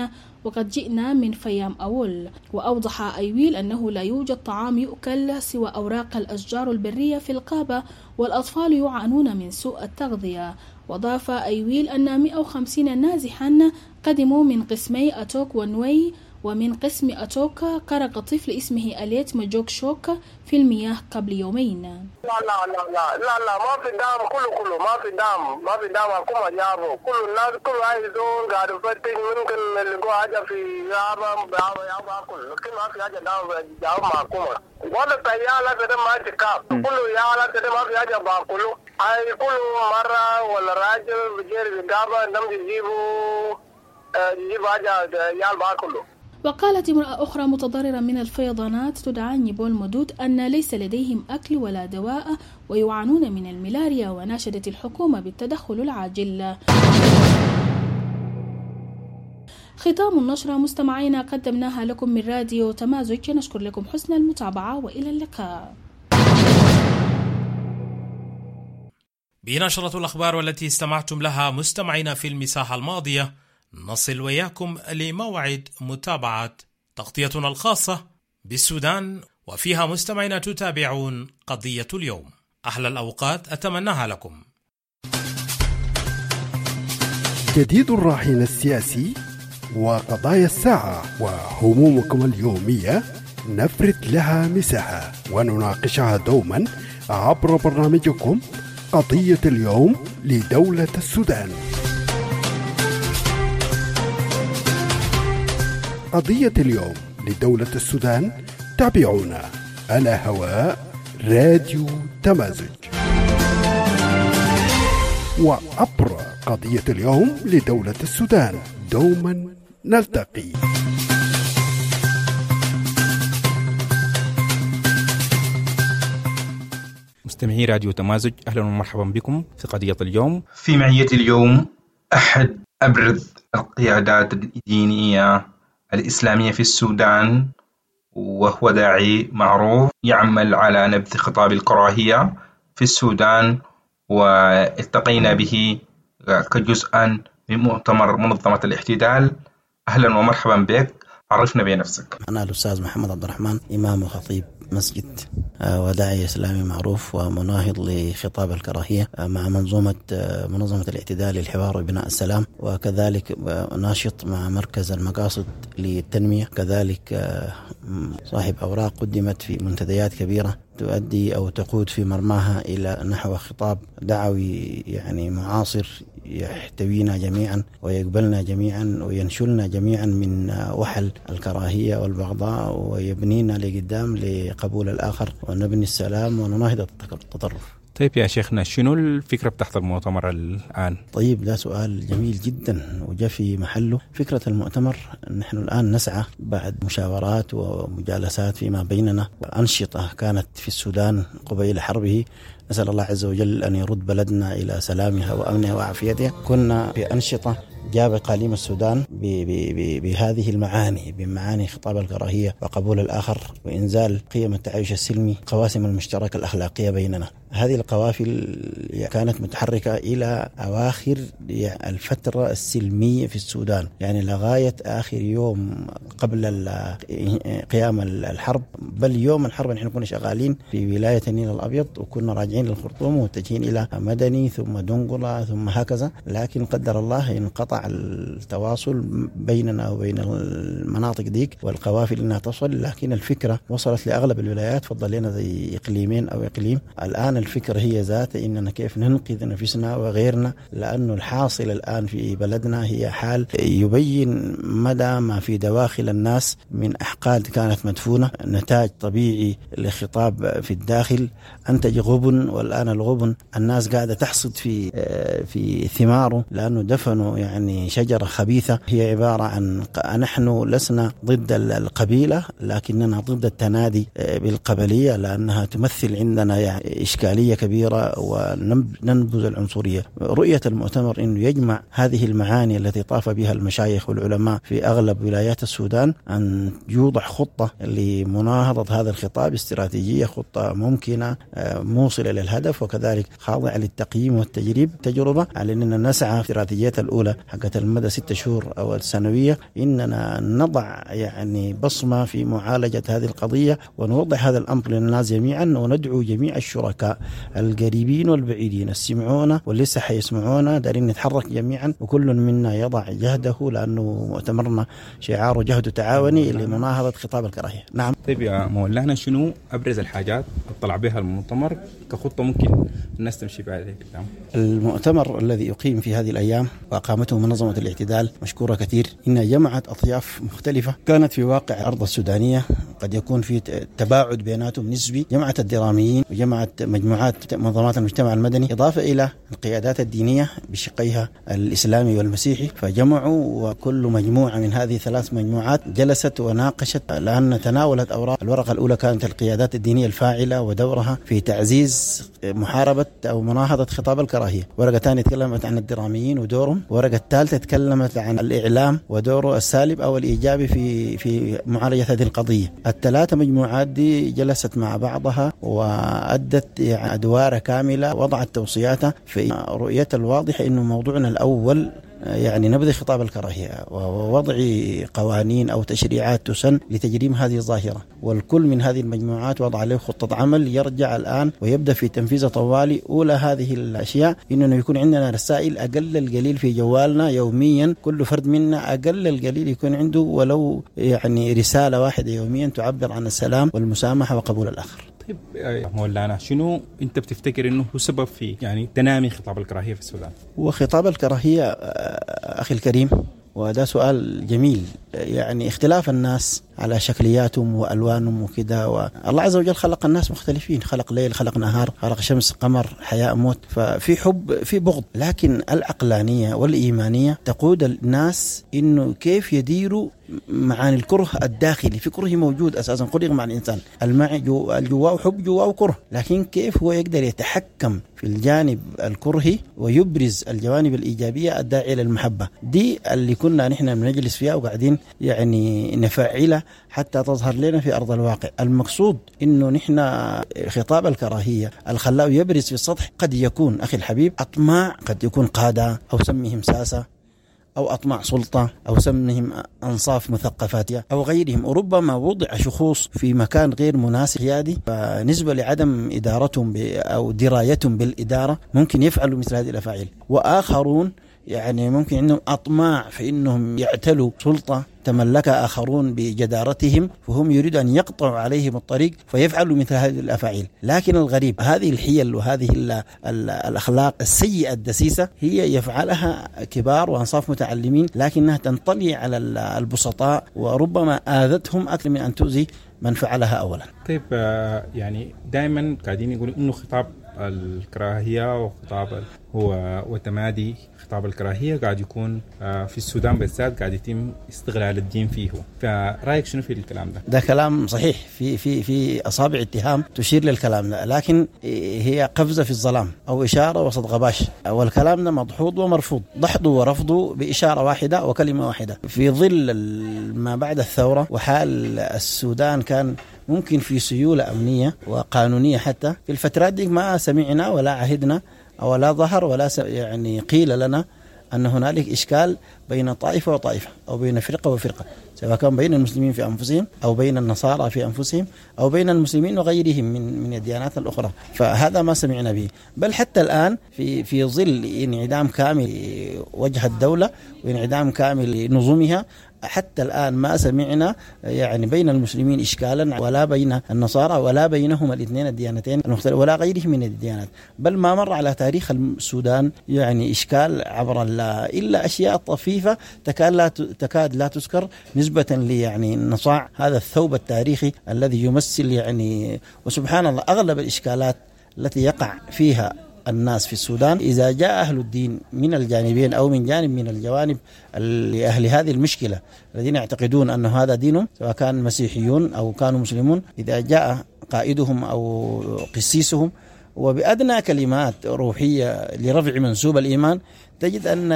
C: وقد جئنا من فيام أول. وأوضح أيويل أنه لا يوجد طعام يؤكل سوى أوراق الأشجار البرية في الغابة، والأطفال يعانون من سوء التغذية. وضاف أيويل أن مئة وخمسين نازحا قدموا من قسمي أتوك ونوي، ومن قسم أتوك غرق طفل اسمه أليت مجوك شوك في المياه قبل يومين.
U: لا لا لا لا لا لا ما في دام، كله كله ما في دام، ما في دام حكومة جابوا كل الناس كل عايزون قاعد يفتش ممكن اللي جوا حاجة في يابا يابا يابا كل لكن ما في حاجة دام جاب مع حكومة. ولا تيالا كده ما تكاب كله يالا كده ما في حاجة باكله. أي كل مرة ولا راجل بيجي بيجابا نم يجيبوا يجيبوا حاجة يال باكله.
C: وقالت امرأة أخرى متضررة من الفيضانات تدعى نيبول مودود أن ليس لديهم أكل ولا دواء ويعانون من الملاريا، وناشدت الحكومة بالتدخل العاجل. ختام النشرة مستمعينا قدمناها لكم من راديو تمازج، نشكر لكم حسن المتابعة وإلى اللقاء.
A: بنشرة الأخبار والتي استمعتم لها مستمعينا في المساحة الماضية، نصل وياكم لموعد متابعة تغطيتنا الخاصة بالسودان، وفيها مستمعين تتابعون قضية اليوم. أحلى الأوقات أتمناها لكم.
V: جديد الراهن السياسي وقضايا الساعة وهمومكم اليومية نفرد لها مساحة ونناقشها دوما عبر برنامجكم قضية اليوم لدولة السودان. قضية اليوم لدولة السودان تابعونا على هواء راديو تمازج، وعبر قضية اليوم لدولة السودان دوما نلتقي.
W: مستمعي راديو تمازج، أهلا ومرحبا بكم في قضية اليوم.
X: في معية اليوم أحد أبرز القيادات الدينية الإسلامية في السودان، وهو داعي معروف يعمل على نبذ خطاب الكراهية في السودان، والتقينا به كجزءا من مؤتمر منظمة الاحتدال. أهلا ومرحبا بك، عرفنا بنفسك.
Y: أنا الأستاذ محمد عبد الرحمن، إمام وخطيب مسجد وداعي إسلامي معروف ومناهض لخطاب الكراهية مع منظومة منظمة الاعتدال للحوار وبناء السلام، وكذلك ناشط مع مركز المقاصد للتنمية، كذلك صاحب أوراق قدمت في منتديات كبيرة تؤدي أو تقود في مرماها إلى نحو خطاب دعوي يعني معاصر يحتوينا جميعا ويقبلنا جميعا وينشلنا جميعا من وحل الكراهية والبغضاء ويبنينا لقدام لقبول الآخر ونبني السلام ونناهض التطرف.
W: طيب يا شيخنا، شنو الفكرة بتاعت المؤتمر الآن؟
Y: طيب، ده سؤال جميل جدا وجاء في محله. فكرة المؤتمر نحن الآن نسعى بعد مشاورات ومجالسات فيما بيننا وأنشطة كانت في السودان قبيل حربه، نسأل الله عز وجل أن يرد بلدنا إلى سلامها وأمنها وعافيتها. كنا في أنشطة جاب قليم السودان بهذه المعاني، بمعاني خطاب الكراهية وقبول الآخر وإنزال قيم التعايش السلمي، قواسم المشتركة الأخلاقية بيننا. هذه القوافل كانت متحركة إلى أواخر الفترة السلمية في السودان، يعني لغاية آخر يوم قبل قيام الحرب، بل يوم الحرب نحن كنا شغالين في ولاية النيل الأبيض، وكنا راجعين للخرطوم ومتجهين إلى مدني ثم دنقلة ثم هكذا. لكن قدر الله انقطع التواصل بيننا وبين المناطق ديك والقوافل إنها تصل، لكن الفكرة وصلت لأغلب الولايات، فضلنا زي إقليمين أو إقليم. الآن الفكرة هي ذات إننا كيف ننقذ نفسنا وغيرنا، لأنه الحاصل الآن في بلدنا هي حال يبين مدى ما في دواخل الناس من أحقاد كانت مدفونة، نتاج طبيعي لخطاب في الداخل أنتج غبن، والآن الغبن الناس قاعدة تحصد في في ثماره، لأنه دفنوا يعني شجرة خبيثة. هي عبارة عن نحن لسنا ضد القبيلة، لكننا ضد التنادي بالقبلية، لأنها تمثل عندنا يعني إشكالية كبيرة وننبذ العنصرية. رؤية المؤتمر إنه يجمع هذه المعاني التي طاف بها المشايخ والعلماء في أغلب ولايات السودان، أن يوضع خطة لمناهضة هذا الخطاب، استراتيجية، خطة ممكنة موصلة للهدف وكذلك خاضع للتقييم والتجريب تجربة، على أننا نسعى في استراتيجيات الأولى حقت المدى ستة شهور أو السنوية إننا نضع يعني بصمة في معالجة هذه القضية ونوضح هذا الأمر للناس جميعا، وندعو جميع الشركاء القريبين والبعيدين السمعونا ولسه حيسمعونا، دارين نتحرك جميعا وكل منا يضع جهده، لأنه مؤتمرنا شعاره جهد تعاوني لمناهضة خطاب الكراهية. نعم.
W: طيب يا مولانا، شنو أبرز الحاجات طلع بها المؤتمر كخطة ممكن الناس تمشي بها؟
Y: المؤتمر الذي يقيم في هذه الأيام وأقامته منظمة الاعتدال مشكورة كثير، إنها جمعت أطياف مختلفة كانت في واقع الأرض السودانية، قد يكون في تباعد بيناتهم نسبي، جمعت الدراميين وجمعت مجموعات منظمات المجتمع المدني، إضافة إلى القيادات الدينية بشقيها الإسلامي والمسيحي، فجمعوا وكل مجموعة من هذه ثلاث مجموعات جلست وناقشت، لأن تناولت أوراق. الورقة الأولى كانت القيادات الدينية الفاعلة ودورها في تعزيز محاربة أو مناهضة خطاب الكراهية، ورقة ثانية تكلمت عن الدراميين ودورهم، ورقة ثالثة تكلمت عن الإعلام ودوره السالب أو الإيجابي في في معالجة هذه القضية. الثلاثة مجموعات دي جلست مع بعضها وأدت يعني أدوار كاملة، وضعت توصياتها في رؤية الواضحة إنه موضوعنا الأول يعني نبذ خطاب الكراهية ووضع قوانين أو تشريعات تسن لتجريم هذه الظاهرة، والكل من هذه المجموعات وضع له خطة عمل يرجع الآن ويبدأ في تنفيذ طوالي. أولى هذه الأشياء إنه يكون عندنا رسائل أقل القليل في جوالنا يوميا، كل فرد منا أقل القليل يكون عنده ولو يعني رسالة واحدة يوميا تعبر عن السلام والمسامحة وقبول الآخر.
W: طيب مولانا، شنو انت بتفتكر انه هو سبب في يعني تنامي خطاب الكراهيه في السودان؟
Y: وخطاب الكراهيه اخي الكريم، وده سؤال جميل، يعني اختلاف الناس على شكلياتهم والوانهم وكده، والله عز وجل خلق الناس مختلفين، خلق ليل خلق نهار، خلق شمس قمر حياة موت، ففي حب في بغض، لكن العقلانية والإيمانية تقود الناس إنه كيف يديروا معاني الكره الداخلي. في كره موجود أساسا، خلق مع الإنسان المعي جو الجواء حب جواء كره، لكن كيف هو يقدر يتحكم في الجانب الكرهي ويبرز الجوانب الإيجابية الداعية للمحبة. دي اللي كنا نحن بنجلس فيها وقاعدين يعني نفعلها حتى تظهر لنا في أرض الواقع. المقصود إنه نحن خطاب الكراهية الخلاء يبرز في السطح قد يكون أخي الحبيب أطماع، قد يكون قادة أو سميهم ساسة، أو أطماع سلطة، أو سمهم أنصاف مثقفاتية أو غيرهم، وربما وضع شخوص في مكان غير مناسب قيادي، فنسبة لعدم إدارتهم أو درايتهم بالإدارة ممكن يفعلوا مثل هذه الأفعال. وآخرون يعني ممكن عندهم أطماع في أنهم يعتلوا سلطة تملك آخرون بجدارتهم، فهم يريدوا أن يقطعوا عليهم الطريق فيفعلوا مثل هذه الأفعال. لكن الغريب هذه الحيل وهذه ال ال الأخلاق السيئة الدسيسة هي يفعلها كبار وأنصاف متعلمين، لكنها تنطلي على البسطاء وربما آذتهم أكثر من أن تؤذي من فعلها أولا.
W: طيب يعني دائما قاعدين يقولوا إنه خطاب الكراهية وخطاب هو وتمادي خطاب الكراهية قاعد يكون في السودان بالذات قاعد يتم استغلال الدين فيه، فرأيك شنو في الكلام ده؟
Y: ده كلام صحيح، في في في أصابع اتهام تشير للكلام ده، لكن هي قفزة في الظلام أو إشارة وسط غباش، والكلام ده مضحوض ومرفوض، ضحضه ورفضه بإشارة واحدة وكلمة واحدة. في ظل ما بعد الثورة وحال السودان كان ممكن في سيولة أمنية وقانونية، حتى في الفترات دي ما سمعنا ولا عهدنا ولا ظهر ولا يعني قيل لنا أن هنالك إشكال بين طائفة وطائفة أو بين فرقة وفرقة، سواء كان بين المسلمين في أنفسهم أو بين النصارى في أنفسهم أو بين المسلمين وغيرهم من من الديانات الأخرى، فهذا ما سمعنا به. بل حتى الآن في في ظل انعدام كامل وجه الدولة وانعدام كامل لنظمها، حتى الآن ما سمعنا يعني بين المسلمين إشكالا ولا بين النصارى ولا بينهم الاثنين الديانتين المختلفة ولا غيرهم من الديانات. بل ما مر على تاريخ السودان يعني إشكال عبر إلا أشياء طفيفة تكاد لا تكاد لا تذكر، نسبة لي يعني نصاع هذا الثوب التاريخي الذي يمثل يعني، وسبحان الله أغلب الإشكالات التي يقع فيها الناس في السودان إذا جاء أهل الدين من الجانبين أو من جانب من الجوانب لأهل هذه المشكلة الذين يعتقدون أن هذا دينهم، سواء كان مسيحيون أو كانوا مسلمون، إذا جاء قائدهم أو قسيسهم وبأدنى كلمات روحية لرفع منسوب الإيمان، تجد أن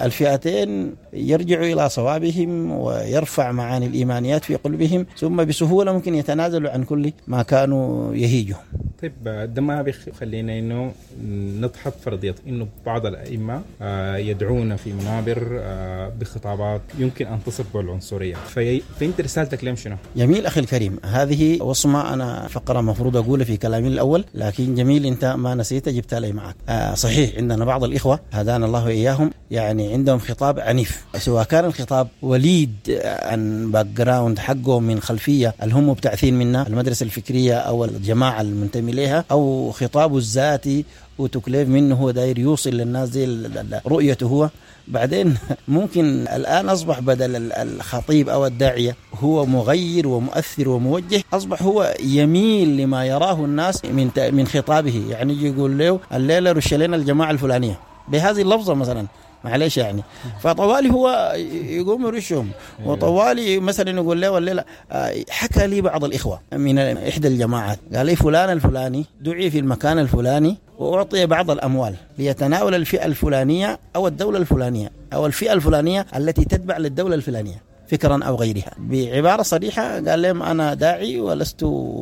Y: الفئتين يرجعوا إلى صوابهم ويرفع معاني الإيمانيات في قلوبهم، ثم بسهولة ممكن يتنازلوا عن كل ما كانوا يهيجهم.
W: طيب ده ما بيخلينا انه نضحك فرضيه انه بعض الائمه يدعون في منابر بخطابات يمكن ان تصف بالعنصريه، في فانت رسالتك لهم شنو؟
Y: جميل اخي الكريم، هذه وصمه انا فقره مفروض اقولها في كلامي الاول، لكن جميل انت ما نسيت جبتها لي معك. آه صحيح عندنا بعض الاخوه هدانا الله واياهم يعني عندهم خطاب عنيف، سواء كان الخطاب وليد عن باك جراوند حقه من خلفيه اللي هم مبتعثين منها المدرسه الفكريه او الجماعه المنتمي لها، او خطابه الذاتي وتكليف منه هو داير يوصل للناس دي رؤيته هو. بعدين ممكن الآن أصبح بدل الخطيب أو الداعية هو مغير ومؤثر وموجه، أصبح هو يميل لما يراه الناس من من خطابه، يعني يقول له الليلة رش لنا الجماعة الفلانية بهذه اللفظة مثلا، معلش يعني، فطوالي هو يقوم يرشهم، وطوالي مثلا يقول له ولا لا. حكى لي بعض الإخوة من إحدى الجماعات قال لي فلان الفلاني دعي في المكان الفلاني وأعطي بعض الأموال ليتناول الفئة الفلانية أو الدولة الفلانية أو الفئة الفلانية التي تتبع للدولة الفلانية فكرا أو غيرها. بعبارة صريحة قال لهم أنا داعي ولست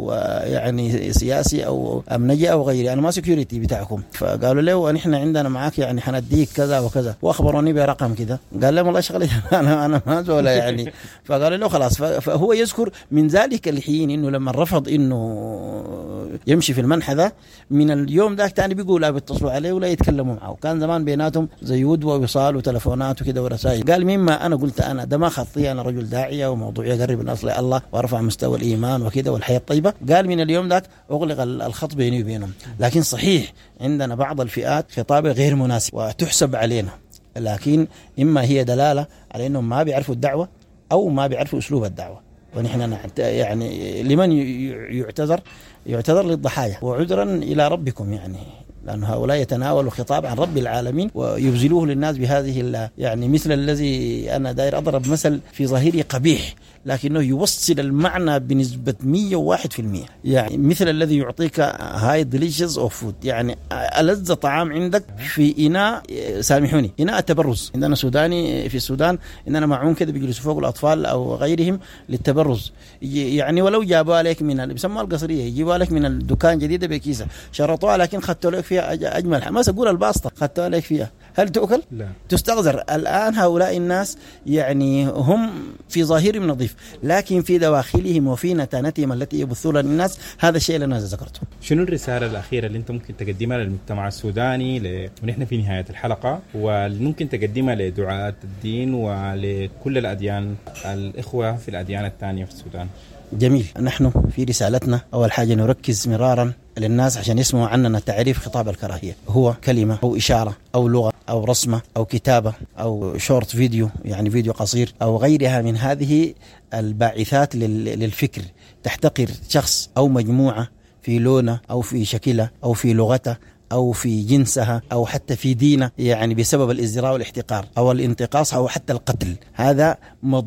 Y: يعني سياسي أو أمنية أو غيري، أنا ما سيكيورتي بتاعكم. فقالوا له نحن عندنا معاك يعني حنديك كذا وكذا، وأخبروني برقم كذا. قال لهم والله شغلي أنا أنا ما زول يعني. فقالوا له خلاص. فهو يذكر من ذلك الحين إنه لما رفض إنه يمشي في المنحدة من اليوم ذاك تاني بيقول لا بيتصلوا عليه ولا يتكلموا معه. كان زمان بيناتهم زي ود ووصال وتلفونات وكذا ورسائل. قال مما أنا قلت أنا ده ما خطي، أنا رجل داعية وموضوع يقرب الناس لله وارفع مستوى الإيمان وكذا والحياة الطيبة. قال من اليوم ذاك أغلق الخط بيني وبينهم. لكن صحيح عندنا بعض الفئات خطابه غير مناسب وتحسب علينا، لكن إما هي دلالة على أنهم ما بيعرفوا الدعوة أو ما بيعرفوا أسلوب الدعوة. ونحن يعني لمن يعتذر يعتذر للضحايا وعذرا إلى ربكم، يعني لأن هؤلاء يتناولوا خطاب عن رب العالمين ويبذلوه للناس بهذه يعني مثل الذي أنا داير أضرب مثل في ظاهره قبيح لكنه يوصل المعنى بنسبة مية وواحد في المية، يعني مثل الذي يعطيك هاي ديليشيس أوف فود، يعني ألذ طعام عندك في إناء، سامحوني، إناء التبرز. عندنا سوداني في السودان عندنا معون كده بيجلسوا فوق الأطفال أو غيرهم للتبرز، يعني ولو جابوا لك من اللي بيسموها القصرية يجيبوا لك من الدكان جديدة بكيسة شرطوها لكن خدتوا لك فيها أجمل، ما سأقول الباسطة خدتوا لك فيها، هل تؤكل؟ لا. تستغذر. الآن هؤلاء الناس يعني هم في ظاهرهم نظيف لكن في دواخلهم وفي نتانتهم التي يبثون للناس هذا الشيء اللي أنا ذكرته.
W: شنو الرسالة الأخيرة اللي أنت ممكن تقدمها للمجتمع السوداني ل... ونحن في نهاية الحلقة، وممكن تقدمها لدعاة الدين ولكل الأديان الإخوة في الأديان الثانية في السودان؟
Y: جميل. نحن في رسالتنا أول حاجة نركز مرارا للناس عشان يسمعوا عننا تعريف خطاب الكراهية. هو كلمة أو إشارة أو لغة أو رسمة أو كتابة أو شورت فيديو يعني فيديو قصير أو غيرها من هذه الباعثات للفكر تحتقر شخص أو مجموعة في لونه أو في شكله أو في لغته أو في جنسها أو حتى في دينه، يعني بسبب الازدراء والاحتقار أو الانتقاص أو حتى القتل. هذا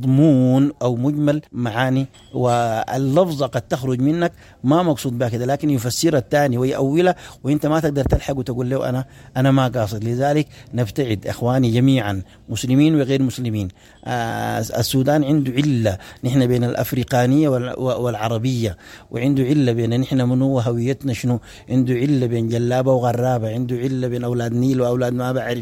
Y: مضمون أو مجمل معاني، واللفظة قد تخرج منك ما مقصود بها كده لكن يفسر الثاني ويأوله وإنت ما تقدر تلحق وتقول له أنا أنا ما قاصد. لذلك نبتعد إخواني جميعا مسلمين وغير مسلمين. آه السودان عنده علة نحن بين الأفريقانية والعربية، وعنده علة بين نحن منو هويتنا شنو، عنده علة بين جلابة وغرابة، عنده علة بين أولاد نيل وأولاد ما بعرف.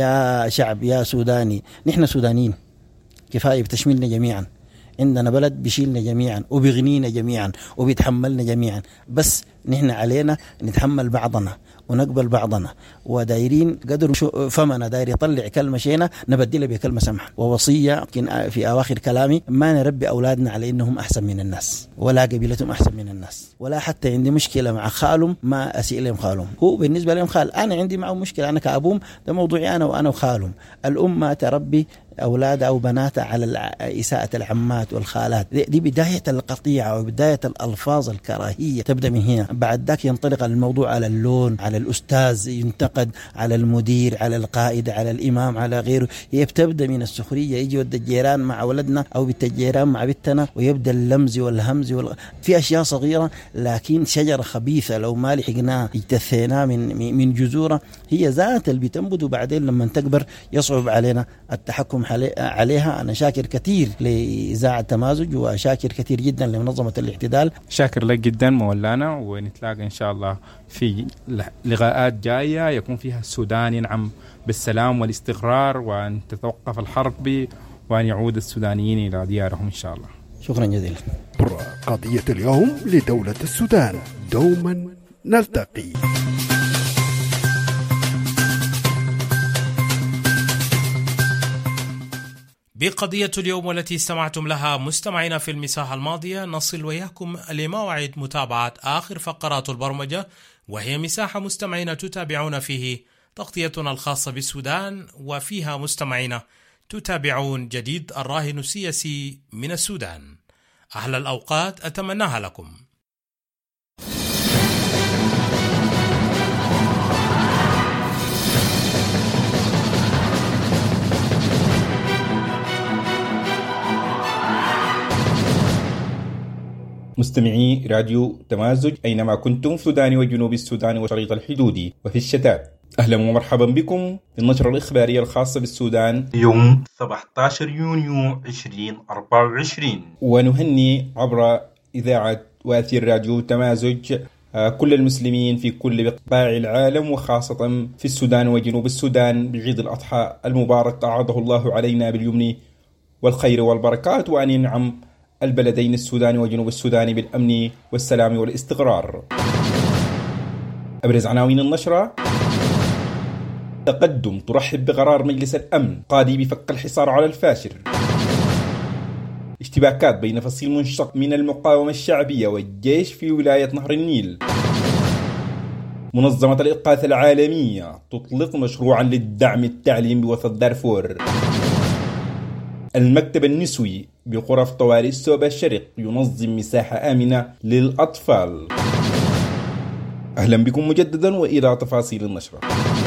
Y: يا شعب يا سوداني نحن سودانيين كفاية بتشملنا جميعا، عندنا بلد بيشيلنا جميعا وبيغنينا جميعا وبيتحملنا جميعا، بس نحن علينا نتحمل بعضنا ونقبل بعضنا، ودايرين قدر فمنا داير يطلع كلمة شينة نبدلها بكلمة سمحة. ووصية في أواخر كلامي ما نربي أولادنا على إنهم أحسن من الناس ولا قبيلتهم أحسن من الناس، ولا حتى عندي مشكلة مع خالهم ما أسيء لهم خالهم. هو بالنسبة لهم خال، أنا عندي معه مشكلة أنا كأبوهم، ده موضوعي أنا وأنا وخالهم. الأم ما تربي أولاد أو بنات على إساءة العمات والخالات، دي بداية القطيعة وبداية الألفاظ الكراهية تبدأ من هنا. بعد ذاك ينطلق الموضوع على اللون على الأستاذ ينتقد، على المدير، على القائد، على الإمام، على غيره. هي بتبدأ من السخرية، يجي ود الجيران مع ولدنا أو بنت الجيران مع بنتنا ويبدأ اللمز والهمز وال... في أشياء صغيرة لكن شجرة خبيثة لو ما لحقناها اجتثيناها من من جذورها هي ذات اللي بتنبت، وبعدين لما تكبر يصعب علينا التحكم عليها. أنا شاكر كثير لإذاعة تمازج، وشاكر كثير جدا لمنظمة الاعتدال.
W: شاكر لك جدا مولانا، ونتلاقى إن شاء الله في لقاءات جاية يكون فيها السودان ينعم بالسلام والاستقرار، وأن تتوقف الحرب وأن يعود السودانيين إلى ديارهم إن شاء الله.
Y: شكرا جزيلا.
V: قضية اليوم لدولة السودان، دوما نلتقي.
A: بقضية اليوم والتي استمعتم لها مستمعينا في المساحة الماضية، نصل وياكم لموعد متابعة آخر فقرات البرمجة، وهي مساحة مستمعينا تتابعون فيه تغطيتنا الخاصة بالسودان، وفيها مستمعينا تتابعون جديد الراهن السياسي من السودان. أحلى الأوقات أتمناها لكم.
W: مستمعي راديو تمازج أينما كنتم في السودان وجنوب السودان وشريط الحدود وفي الشتات، أهلا ومرحبا بكم في النشرة الإخبارية الخاصة بالسودان
X: يوم سبعة عشر يونيو ألفين وأربعة وعشرين،
W: ونهني عبر إذاعة وأثير راديو تمازج كل المسلمين في كل بقاع العالم وخاصة في السودان وجنوب السودان بعيد الأضحى المبارك، أعاده الله علينا باليمن والخير والبركات، وأن ينعم البلدين السودان وجنوب السودان بالأمن والسلام والاستقرار. أبرز عناوين النشرة: تقدم ترحب بقرار مجلس الأمن قاضي بفك الحصار على الفاشر. اشتباكات بين فصيل منشق من المقاومة الشعبية والجيش في ولاية نهر النيل. منظمة الإغاثة العالمية تطلق مشروعا للدعم التعليمي بوسط دارفور. المكتب النسوي بغرف طوارئ السوبة الشرق ينظم مساحة آمنة للأطفال. أهلا بكم مجددا وإلى تفاصيل النشرة.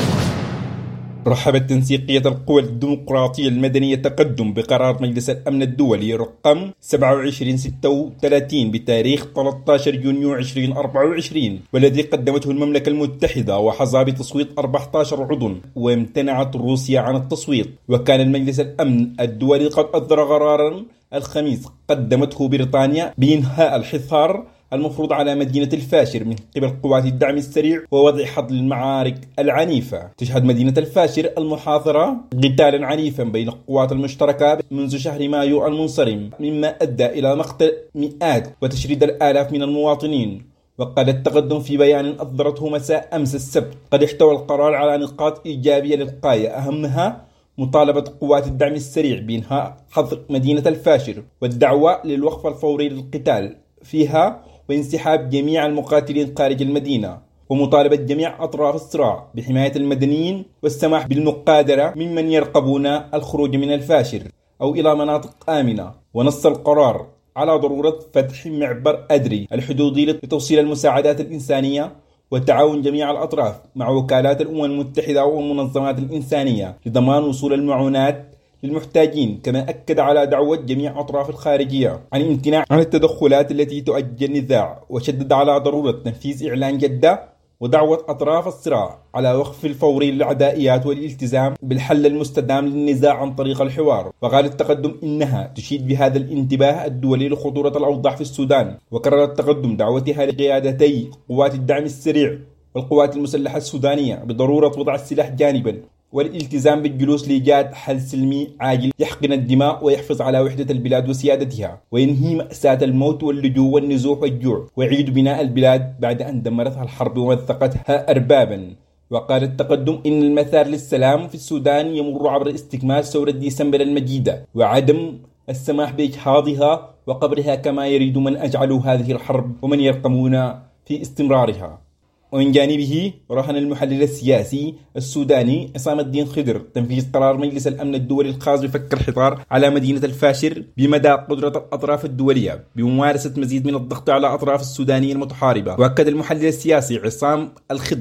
W: رحبت تنسيقية القوى الديمقراطية المدنية تقدم بقرار مجلس الأمن الدولي رقم سبعة وعشرين ستة وثلاثين بتاريخ ثلاثة عشر يونيو ألفين وأربعة وعشرين، والذي قدمته المملكة المتحدة وحظى بتصويت أربعة عشر عضو، وامتنعت روسيا عن التصويت. وكان المجلس الأمن الدولي قد أصدر قرارا الخميس قدمته بريطانيا بإنهاء الحصار المفروض على مدينة الفاشر من قبل قوات الدعم السريع ووضع حد للمعارك العنيفة. تشهد مدينة الفاشر المحاصرة قتالا عنيفا بين القوات المشتركة منذ شهر مايو المنصرم، مما أدى إلى مقتل مئات وتشريد الآلاف من المواطنين. وقال التقدم في بيان أصدرته مساء أمس السبت: قد احتوى القرار على نقاط إيجابية للغاية، أهمها مطالبة قوات الدعم السريع بإنهاء حظر مدينة الفاشر والدعوة للوقف الفوري للقتال فيها وانسحاب جميع المقاتلين خارج المدينة، ومطالبة جميع أطراف الصراع بحماية المدنيين والسماح بالمقادرة ممن يرقبون الخروج من الفاشر أو إلى مناطق آمنة. ونص القرار على ضرورة فتح معبر أدري الحدودي لتوصيل المساعدات الإنسانية وتعاون جميع الأطراف مع وكالات الأمم المتحدة والمنظمات الإنسانية لضمان وصول المعونات للمحتاجين. كما أكد على دعوة جميع أطراف الخارجية عن الامتناع عن التدخلات التي تؤجل النزاع، وشدد على ضرورة تنفيذ إعلان جدة ودعوة أطراف الصراع على وقف الفوري للعدائيات والالتزام بالحل المستدام للنزاع عن طريق الحوار. وقال التقدم إنها تشيد بهذا الانتباه الدولي لخطورة الأوضاع في السودان، وكرر التقدم دعوتها لقيادتي قوات الدعم السريع والقوات المسلحة السودانية بضرورة وضع السلاح جانبا والالتزام بالجلوس لإيجاد حل سلمي عاجل يحقن الدماء ويحافظ على وحدة البلاد وسيادتها، وينهي مأساة الموت واللجوء والنزوح والجوع، ويعيد بناء البلاد بعد أن دمرتها الحرب ومزقتها أربابا. وقال التقدم إن المسار للسلام في السودان يمر عبر استكمال ثورة ديسمبر المجيدة وعدم السماح بإجهاضها وقبرها كما يريد من أجعلوا هذه الحرب ومن يرقمون في استمرارها. ومن جانبه رهن المحلل السياسي السوداني عصام الدين خضر تنفيذ قرار مجلس الأمن الدولي الخاص بفك الحصار على مدينة الفاشر بمدى قدرة الأطراف الدولية بممارسة مزيد من الضغط على أطراف السودانية المتحاربة. وأكد المحلل السياسي عصام الخضر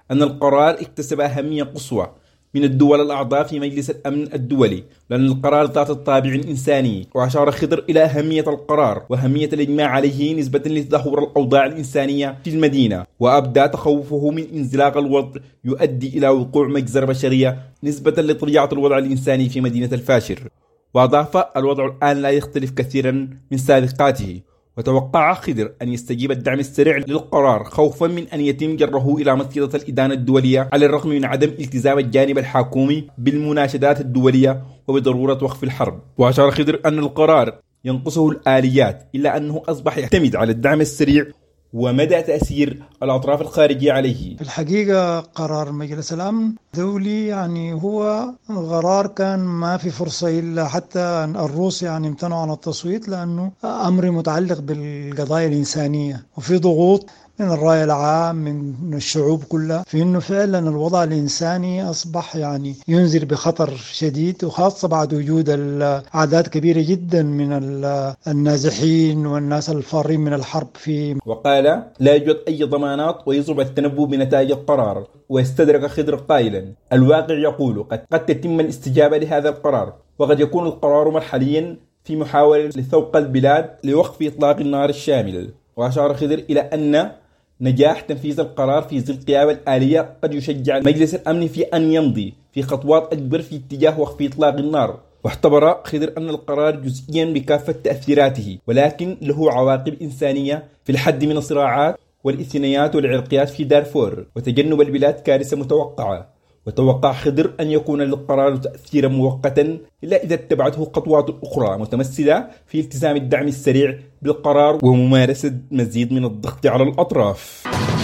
W: أن القرار اكتسب أهمية قصوى من الدول الأعضاء في مجلس الأمن الدولي، لأن القرار ذات الطابع الإنساني. وأشار خضر إلى أهمية القرار وأهمية الإجماع عليه نسبة لتدهور الأوضاع الإنسانية في المدينة، وأبدى تخوفه من انزلاق الوضع يؤدي إلى وقوع مجزرة بشرية نسبة لطبيعة الوضع الإنساني في مدينة الفاشر. وأضاف: الوضع الآن لا يختلف كثيرا من سابقاته. وتوقع خضر أن يستجيب الدعم السريع للقرار خوفا من أن يتم جره إلى مصيدة الإدانة الدولية، على الرغم من عدم التزام الجانب الحكومي بالمناشدات الدولية وبضرورة وقف الحرب. وأشار خضر أن القرار ينقصه الآليات، إلا أنه أصبح يعتمد على الدعم السريع ومدى تأثير الأطراف الخارجية عليه.
D: في الحقيقة قرار مجلس الأمن الدولي يعني هو قرار كان ما في فرصة إلا حتى الروس يعني امتنعوا عن التصويت، لأنه أمر متعلق بالقضايا الإنسانية، وفي ضغوط من الرأي العام من الشعوب كلها في أنه فعلا الوضع الإنساني أصبح يعني ينذر بخطر شديد، وخاصة بعد وجود أعداد كبيرة جدا من النازحين والناس الفارين من الحرب في.
W: وقال: لا يوجد أي ضمانات ويصعب التنبؤ بنتائج القرار. ويستدرك خضر قائلا: الواقع يقول قد قد تتم الاستجابة لهذا القرار، وقد يكون القرار مرحليا في محاولة لثوق البلاد لوقف إطلاق النار الشامل. وأشار خضر إلى أن نجاح تنفيذ القرار في ظل قيام الآلية قد يشجع مجلس الأمن في أن يمضي في خطوات أكبر في اتجاه وقف إطلاق النار. واعتبر خضر أن القرار جزئيا بكافة تأثيراته، ولكن له عواقب إنسانية في الحد من الصراعات والإثنيات والعرقيات في دارفور وتجنب البلاد كارثة متوقعة. وتوقع خضر أن يكون للقرار تأثيرا مؤقتا إلا إذا اتبعته خطوات أخرى متمثلة في التزام الدعم السريع بالقرار وممارسة مزيد من الضغط على الأطراف.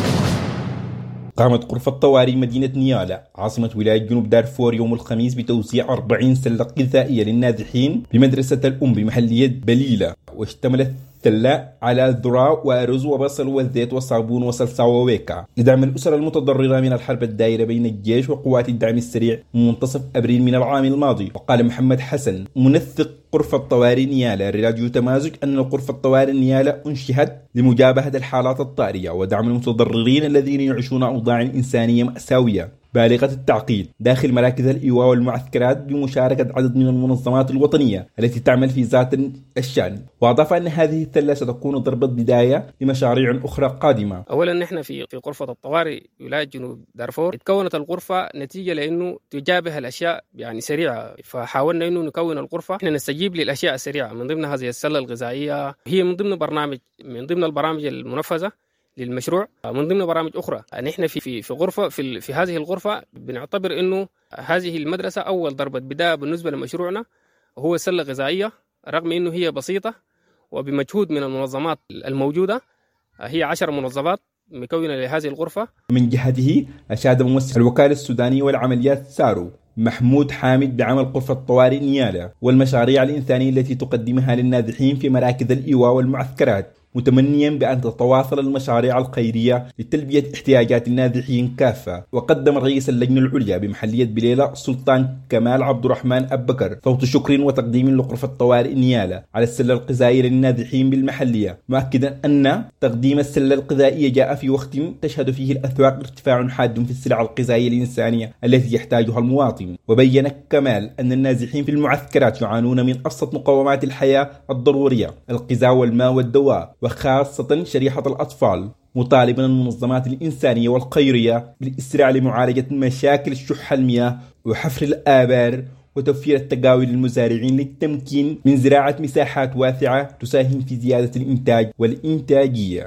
W: قامت غرفة طوارئ مدينة نيالا عاصمة ولاية جنوب دارفور يوم الخميس بتوزيع أربعين سلة غذائية للنازحين بمدرسة الأم بمحلية بليلة، واشتملت السلة على الذرة وأرز وبصل والزيت والصابون وصلصة وويكا لدعم الأسر المتضررة من الحرب الدائرة بين الجيش وقوات الدعم السريع من منتصف أبريل من العام الماضي. وقال محمد حسن منسق غرفة طوارئ نيالا راديو تمازج أن غرفة طوارئ نيالا أنشئت لمجابهة الحالات الطارئة ودعم المتضررين الذين يعيشون أوضاع إنسانية مأساوية بالغة التعقيد داخل مراكز الإيواء والمعسكرات بمشاركة عدد من المنظمات الوطنية التي تعمل في ذات الشأن. وأضاف أن هذه الثلة ستكون ضربة بداية لمشاريع أخرى قادمة.
E: أولا نحن في في غرفة الطوارئ ولاية جنوب دارفور تكونت الغرفة نتيجة لأنه تجابه الأشياء يعني سريعة، فحاولنا أنه نكون الغرفة إحنا نستجيب للأشياء السريعة. من ضمن هذه السلة الغذائية هي من ضمن برنامج من ضمن البرامج المنفذة للمشروع، من ضمن برامج أخرى. نحن في في في غرفة في في هذه الغرفة بنعتبر إنه هذه المدرسة أول ضربة بداية بالنسبة لمشروعنا، وهو سلة غذائية رغم إنه هي بسيطة وبمجهود من المنظمات الموجودة. هي عشر منظمات مكونة لهذه الغرفة.
W: من جهته أشاد ممثل الوكالة السودانية والعمليات سارو محمود حامد بعمل غرفة طوارئ نيالا والمشاريع الإنسانية التي تقدمها للنازحين في مراكز الإيواء والمعسكرات، متمنيا بأن تتواصل المشاريع الخيرية لتلبية احتياجات النازحين كافة. وقدم رئيس اللجنة العليا بمحلية بليلة سلطان كمال عبد الرحمن أبكر صوت شكر وتقديم لغرفة طوارئ نيالا على السلة الغذائية للنازحين بالمحلية، مؤكدا أن تقديم السلة الغذائية جاء في وقت تشهد فيه الأسواق ارتفاع حاد في السلع الغذائية الإنسانية التي يحتاجها المواطن. وبين كمال أن النازحين في المعسكرات يعانون من أبسط مقومات الحياة الضرورية الغذاء والماء والدواء، وخاصة شريحة الأطفال، مطالبا المنظمات الإنسانية والخيرية بالإسراع لمعالجة مشاكل الشح المياه وحفر الآبار وتوفير التقاوي للمزارعين للتمكين من زراعة مساحات واسعة تساهم في زيادة الإنتاج والإنتاجية.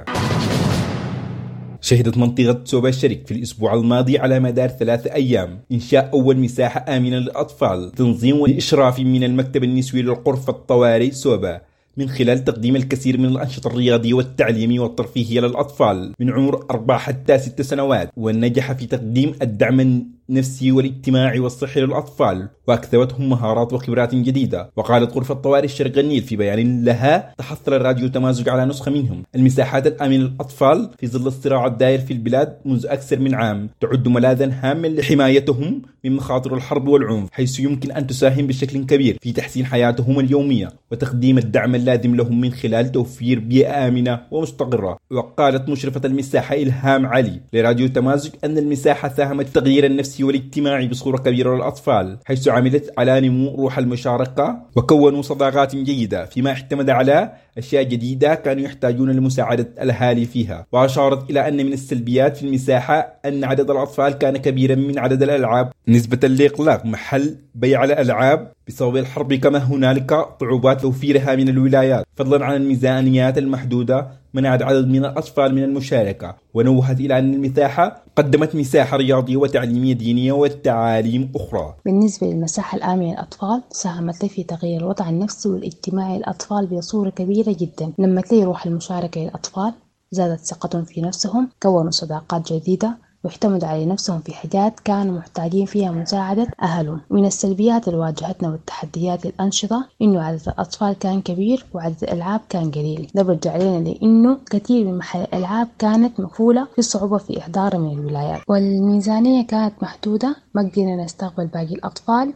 W: شهدت منطقة سوبا الشرق في الأسبوع الماضي على مدار ثلاثة أيام إنشاء أول مساحة آمنة للأطفال، تنظيم وإشراف من المكتب النسوي للغرفة الطوارئ سوبا، من خلال تقديم الكثير من الأنشطة الرياضية والتعليمية والترفيهية للأطفال من عمر أربع حتى ست سنوات. ونجح في تقديم الدعم النفسي والاجتماعي والصحي للأطفال، وأكسبتهم مهارات وخبرات جديدة. وقالت غرفة طوارئ الشرق النيل في بيان لها: تحصل الراديو تمازج على نسخة منهم المساحات الآمنة للأطفال في ظل الصراع الدائر في البلاد منذ أكثر من عام، تعد ملاذا هاما لحمايتهم من مخاطر الحرب والعنف، حيث يمكن أن تساهم بشكل كبير في تحسين حياتهم اليومية وتقديم الدعم اللازم لهم من خلال توفير بيئة آمنة ومستقرة. وقالت مشرفة المساحة إلهام علي لراديو تمازج أن المساحة ساهمت في التغيير النفسي والاجتماعي بصورة كبيرة للأطفال، حيث عملت على نمو روح المشاركة وكونوا صداقات جيدة، فيما اعتمد على أشياء جديدة كانوا يحتاجون لمساعدة الأهالي فيها. وأشارت إلى أن من السلبيات في المساحة أن عدد الأطفال كان كبيرا من عدد الألعاب نسبة لإغلاق محل بيع الألعاب بسبب الحرب، كما هنالك صعوبات توفيرها من الولايات، فضلا عن الميزانيات المحدودة منعت عدد من الأطفال من المشاركة. ونوهت إلى أن المساحة قدمت مساحة رياضية وتعليمية دينية وتعاليم أخرى.
G: بالنسبة للمساحة الآمنة للأطفال، ساهمت في تغيير الوضع النفسي والاجتماعي للأطفال بصورة كبيرة جدا. نمت لي روح المشاركة للأطفال، زادت ثقتهم في نفسهم، كونوا صداقات جديدة، واعتمدوا على نفسهم في حاجات كانوا محتاجين فيها مساعدة أهلهم. من السلبيات اللي واجهتنا والتحديات الأنشطة إنه عدد الأطفال كان كبير وعدد الألعاب كان قليل، ده برجع لنا لأنه كثير من محل الألعاب كانت مقفولة في صعوبة في إحضارها من الولايات، والميزانية كانت محدودة، ما قدرنا نستقبل باقي الأطفال.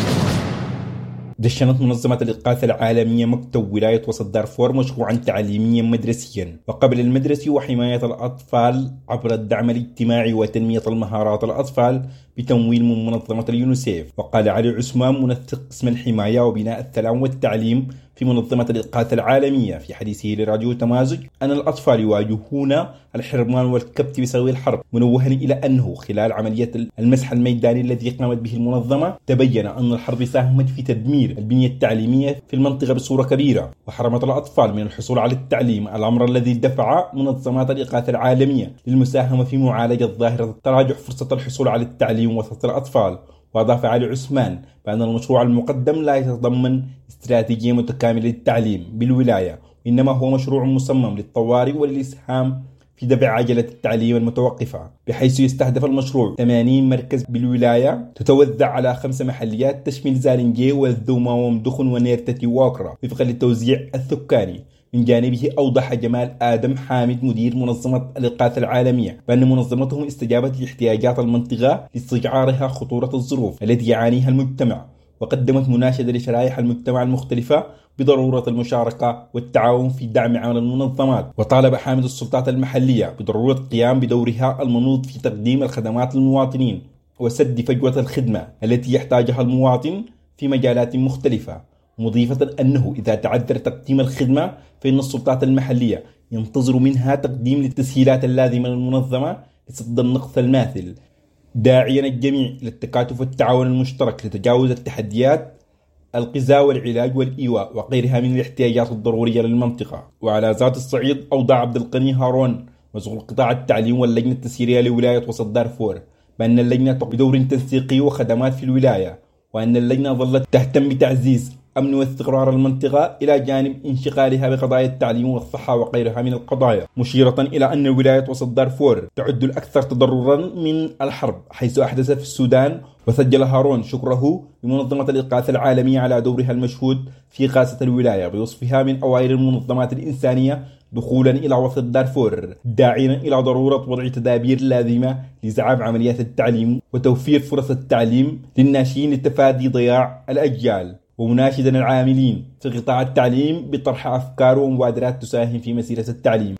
W: دشنت منظمة الإغاثة العالمية مكتب ولاية وسط دارفور مشروعا تعليميا مدرسيا وقبل المدرسي وحماية الأطفال عبر الدعم الاجتماعي وتنمية المهارات الأطفال بتمويل من منظمة اليونيسيف. وقال علي عثمان منسق قسم الحماية وبناء السلام والتعليم في منظمة الإغاثة العالمية في حديثه لراديو تمازج أن الأطفال يواجهون الحرمان والكبت بسبب الحرب، منوها إلى أنه خلال عملية المسح الميداني الذي قامت به المنظمة تبين أن الحرب ساهمت في تدمير البنية التعليمية في المنطقة بصورة كبيرة، وحرمت الأطفال من الحصول على التعليم، الأمر الذي دفع منظمات الإغاثة العالمية للمساهمة في معالجة ظاهرة تراجع فرصة الحصول على التعليم وسط الأطفال. وأضاف علي عثمان بأن المشروع المقدم لا يتضمن استراتيجية متكاملة للتعليم بالولاية، إنما هو مشروع مصمم للطوارئ وللإسهام في دفع عجلة التعليم المتوقفة، بحيث يستهدف المشروع ثمانين مركز بالولاية تتوزع على خمس محليات تشمل زالنجي والذومة ومدخن ونيرتتي واكرا وفقا للتوزيع السكاني. من جانبه أوضح جمال آدم حامد مدير منظمة الإغاثة العالمية بأن منظمتهم استجابت لاحتياجات المنطقة لاستشعارها خطورة الظروف التي يعانيها المجتمع، وقدمت مناشدة لشرائح المجتمع المختلفة بضرورة المشاركة والتعاون في دعم عمل المنظمات. وطالب حامد السلطات المحلية بضرورة القيام بدورها المنوط في تقديم الخدمات للمواطنين وسد فجوة الخدمة التي يحتاجها المواطن في مجالات مختلفة، مضيفة أنه إذا تعذر تقديم الخدمة فإن السلطات المحلية ينتظر منها تقديم التسهيلات اللازمة للمنظمة لسد النقص الماثل، داعيا الجميع للتكاتف والتعاون المشترك لتجاوز التحديات الغذاء والعلاج والإيواء وغيرها من الاحتياجات الضرورية للمنطقة. وعلى ذات الصعيد أوضح عبد القني هارون مسؤول قطاع التعليم واللجنة التسييرية لولاية وسط دارفور بأن اللجنة بدور تنسيقي وخدمات في الولاية، وأن اللجنة ظلت تهتم بتعزيز أمن واستقرار المنطقة إلى جانب انشغالها بقضايا التعليم والصحة وغيرها من القضايا، مشيرة إلى أن ولاية وسط دارفور تعد الأكثر تضررا من الحرب، حيث أحدث في السودان. وسجل هارون شكره لمنظمة الإغاثة العالمية على دورها المشهود في إغاثة الولاية بوصفها من أوائل المنظمات الإنسانية دخولا إلى وسط دارفور، داعيا إلى ضرورة وضع تدابير لازمة لإزعاج عمليات التعليم وتوفير فرص التعليم للناشئين لتفادي ضياع الأجيال، ومناشدا العاملين في قطاع التعليم بطرح أفكار ومبادرات تساهم في مسيرة التعليم.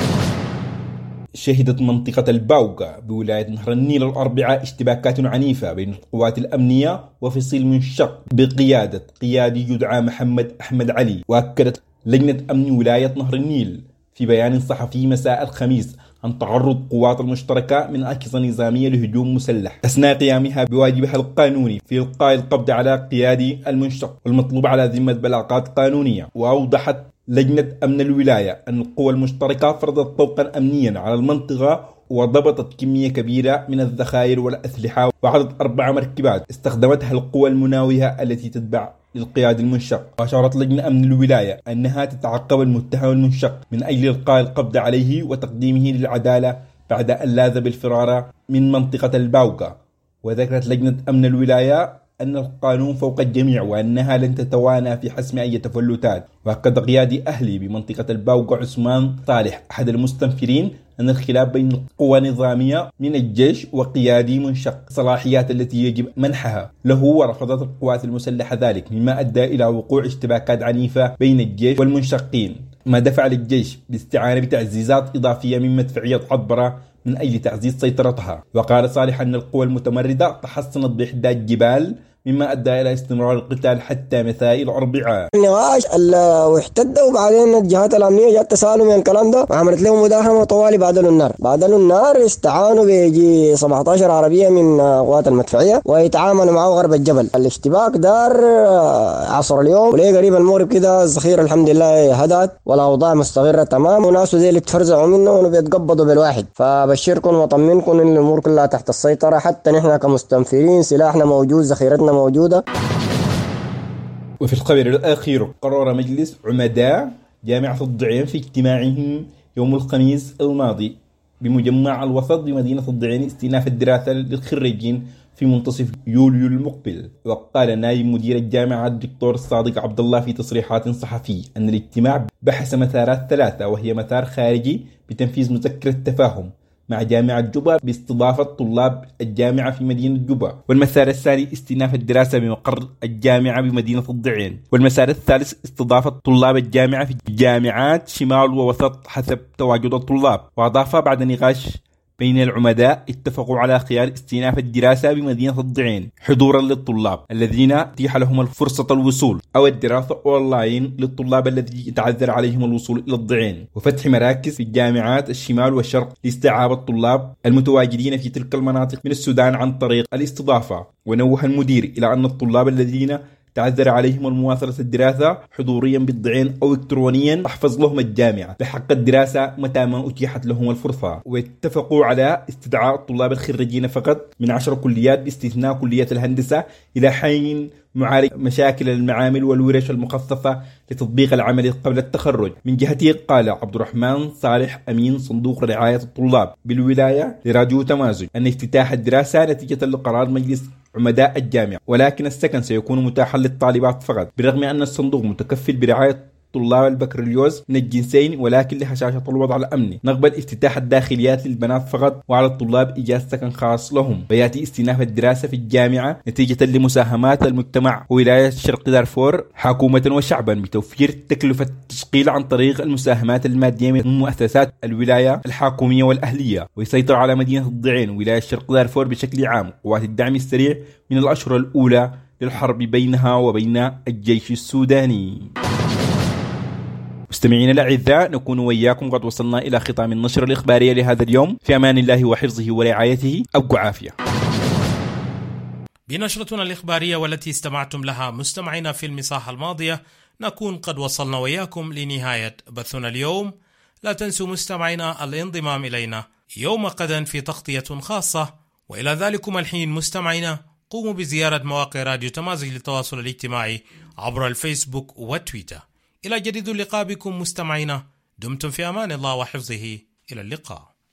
W: شهدت منطقة الباوقة بولاية نهر النيل الأربعاء اشتباكات عنيفة بين القوات الأمنية وفصيل منشق بقيادة قيادي يدعى محمد أحمد علي. وأكدت لجنة أمن ولاية نهر النيل في بيان صحفي مساء الخميس عن تعرض قوات المشتركة من أجهزة نظامية لهجوم مسلح أثناء قيامها بواجبها القانوني في إلقاء القبض على قيادي المنشق والمطلوب على ذمة بلاغات قانونية. وأوضحت لجنة أمن الولاية أن القوى المشتركة فرضت طوقا أمنيا على المنطقة وضبطت كمية كبيرة من الذخائر والأسلحة وعدد أربع مركبات استخدمتها القوى المناوية التي تتبع للقياد المنشق. وأشارت لجنة أمن الولاية أنها تتعقب المتهم المنشق من أجل إلقاء القبض عليه وتقديمه للعدالة بعد أن لاذ بالفرار من منطقة الباوقة. وذكرت لجنة أمن الولاية أن القانون فوق الجميع وأنها لن تتوانى في حسم أي تفلتات. وأكد قيادي أهلي بمنطقة الباوقة عثمان صالح أحد المستنفرين أن الخلاف بين القوى النظامية من الجيش وقيادي منشق صلاحيات التي يجب منحها له، ورفضت القوات المسلحة ذلك، مما أدى إلى وقوع اشتباكات عنيفة بين الجيش والمنشقين، ما دفع للجيش باستعانة بتعزيزات إضافية من مدفعية عطبرة من أجل تعزيز سيطرتها. وقال صالح أن القوى المتمردة تحصنت بإحداد جبال، مما أدى إلى استمرار القتال حتى مساء الأربعاء.
H: النقاش واحتدوا، وبعدين الجهات الأمنية جات تسألوا من الكلام ده وعملت لهم مداهمة طوالي. بعدلوا النار بعدلوا النار استعانوا بيجي سبعة عشر عربية من قوات المدفعية ويتعاملوا معه غرب الجبل. الاشتباك دار عصر اليوم، وليه قريب المغرب كده الذخيرة الحمد لله هدأت والأوضاع مستقرة تمام، وناس ذي اللي بتفرزعوا منه وبيتقبضوا بالواحد. فبشركم وطمنكم إن الأمور كلها تحت السيطرة، حتى نحن كمستنفرين سلاحنا موجود، ذخيرتنا موجودة.
W: وفي الخبر الأخير، قرر مجلس عمداء جامعة الضعين في اجتماعهم يوم الخميس الماضي بمجمع الوسط بمدينة الضعين استئناف الدراسة للخريجين في منتصف يوليو المقبل. وقال نائب مدير الجامعة الدكتور الصادق عبد الله في تصريحات صحفية أن الاجتماع بحث مسارات ثلاثة، وهي مسار خارجي بتنفيذ مذكرة تفاهم مع جامعة جوبا باستضافة طلاب الجامعة في مدينة جوبا، والمسار الثاني استئناف الدراسة بمقر الجامعة بمدينة الضعين، والمسار الثالث استضافة طلاب الجامعة في جامعات شمال ووسط حسب تواجد الطلاب. وأضاف بعد نقاش بين العمداء اتفقوا على خيار استئناف الدراسة بمدينة الضعين حضورا للطلاب الذين اتيح لهم الفرصة الوصول، أو الدراسة أونلاين للطلاب الذي يتعذر عليهم الوصول إلى الضعين، وفتح مراكز في جامعات الشمال والشرق لاستيعاب الطلاب المتواجدين في تلك المناطق من السودان عن طريق الاستضافة. ونوه المدير إلى أن الطلاب الذين تعذر عليهم المواصلة الدراسة حضوريا بالضعين أو إلكترونيا تحفظ لهم الجامعة بحق الدراسة متى ما أتيحت لهم الفرصة. واتفقوا على استدعاء الطلاب الخريجين فقط من عشر كليات باستثناء كلية الهندسة إلى حين معالج مشاكل المعامل والورش المخصصة لتطبيق العمل قبل التخرج. من جهته قال عبد الرحمن صالح أمين صندوق رعاية الطلاب بالولاية لراديو تمازج أن افتتاح الدراسة نتيجة لقرار مجلس عمداء الجامعة، ولكن السكن سيكون متاحا للطالبات فقط، بالرغم أن الصندوق متكفل برعاية طلاب البكالوريوس من الجنسين، ولكن لحشاشة الوضع الأمني نقبل افتتاح الداخليات للبنات فقط، وعلى الطلاب إيجاد سكن خاص لهم. ويأتي استئناف الدراسة في الجامعة نتيجة لمساهمات المجتمع وولاية شرق دارفور حكومة وشعبا بتوفير تكلفة التشغيل عن طريق المساهمات المادية من مؤسسات الولاية الحكومية والأهلية. ويسيطر على مدينة الضعين ولاية شرق دارفور بشكل عام قوات الدعم السريع من الأشهر الأولى للحرب بينها وبين الجيش السوداني. مستمعينا الأعزاء، نكون وإياكم قد وصلنا إلى ختام النشرة الإخبارية لهذا اليوم، في أمان الله وحفظه ورعايته، أبقوا عافية.
A: بنشرتنا الإخبارية والتي استمعتم لها مستمعينا في المساحة الماضية نكون قد وصلنا وإياكم لنهاية بثنا اليوم. لا تنسوا مستمعينا الانضمام إلينا يوم غد في تغطية خاصة، وإلى ذلكم الحين مستمعينا قوموا بزيارة مواقع راديو تمازج للتواصل الاجتماعي عبر الفيسبوك وتويتر. إلى جديد اللقاء بكم مستمعينا، دمتم في أمان الله وحفظه، إلى اللقاء.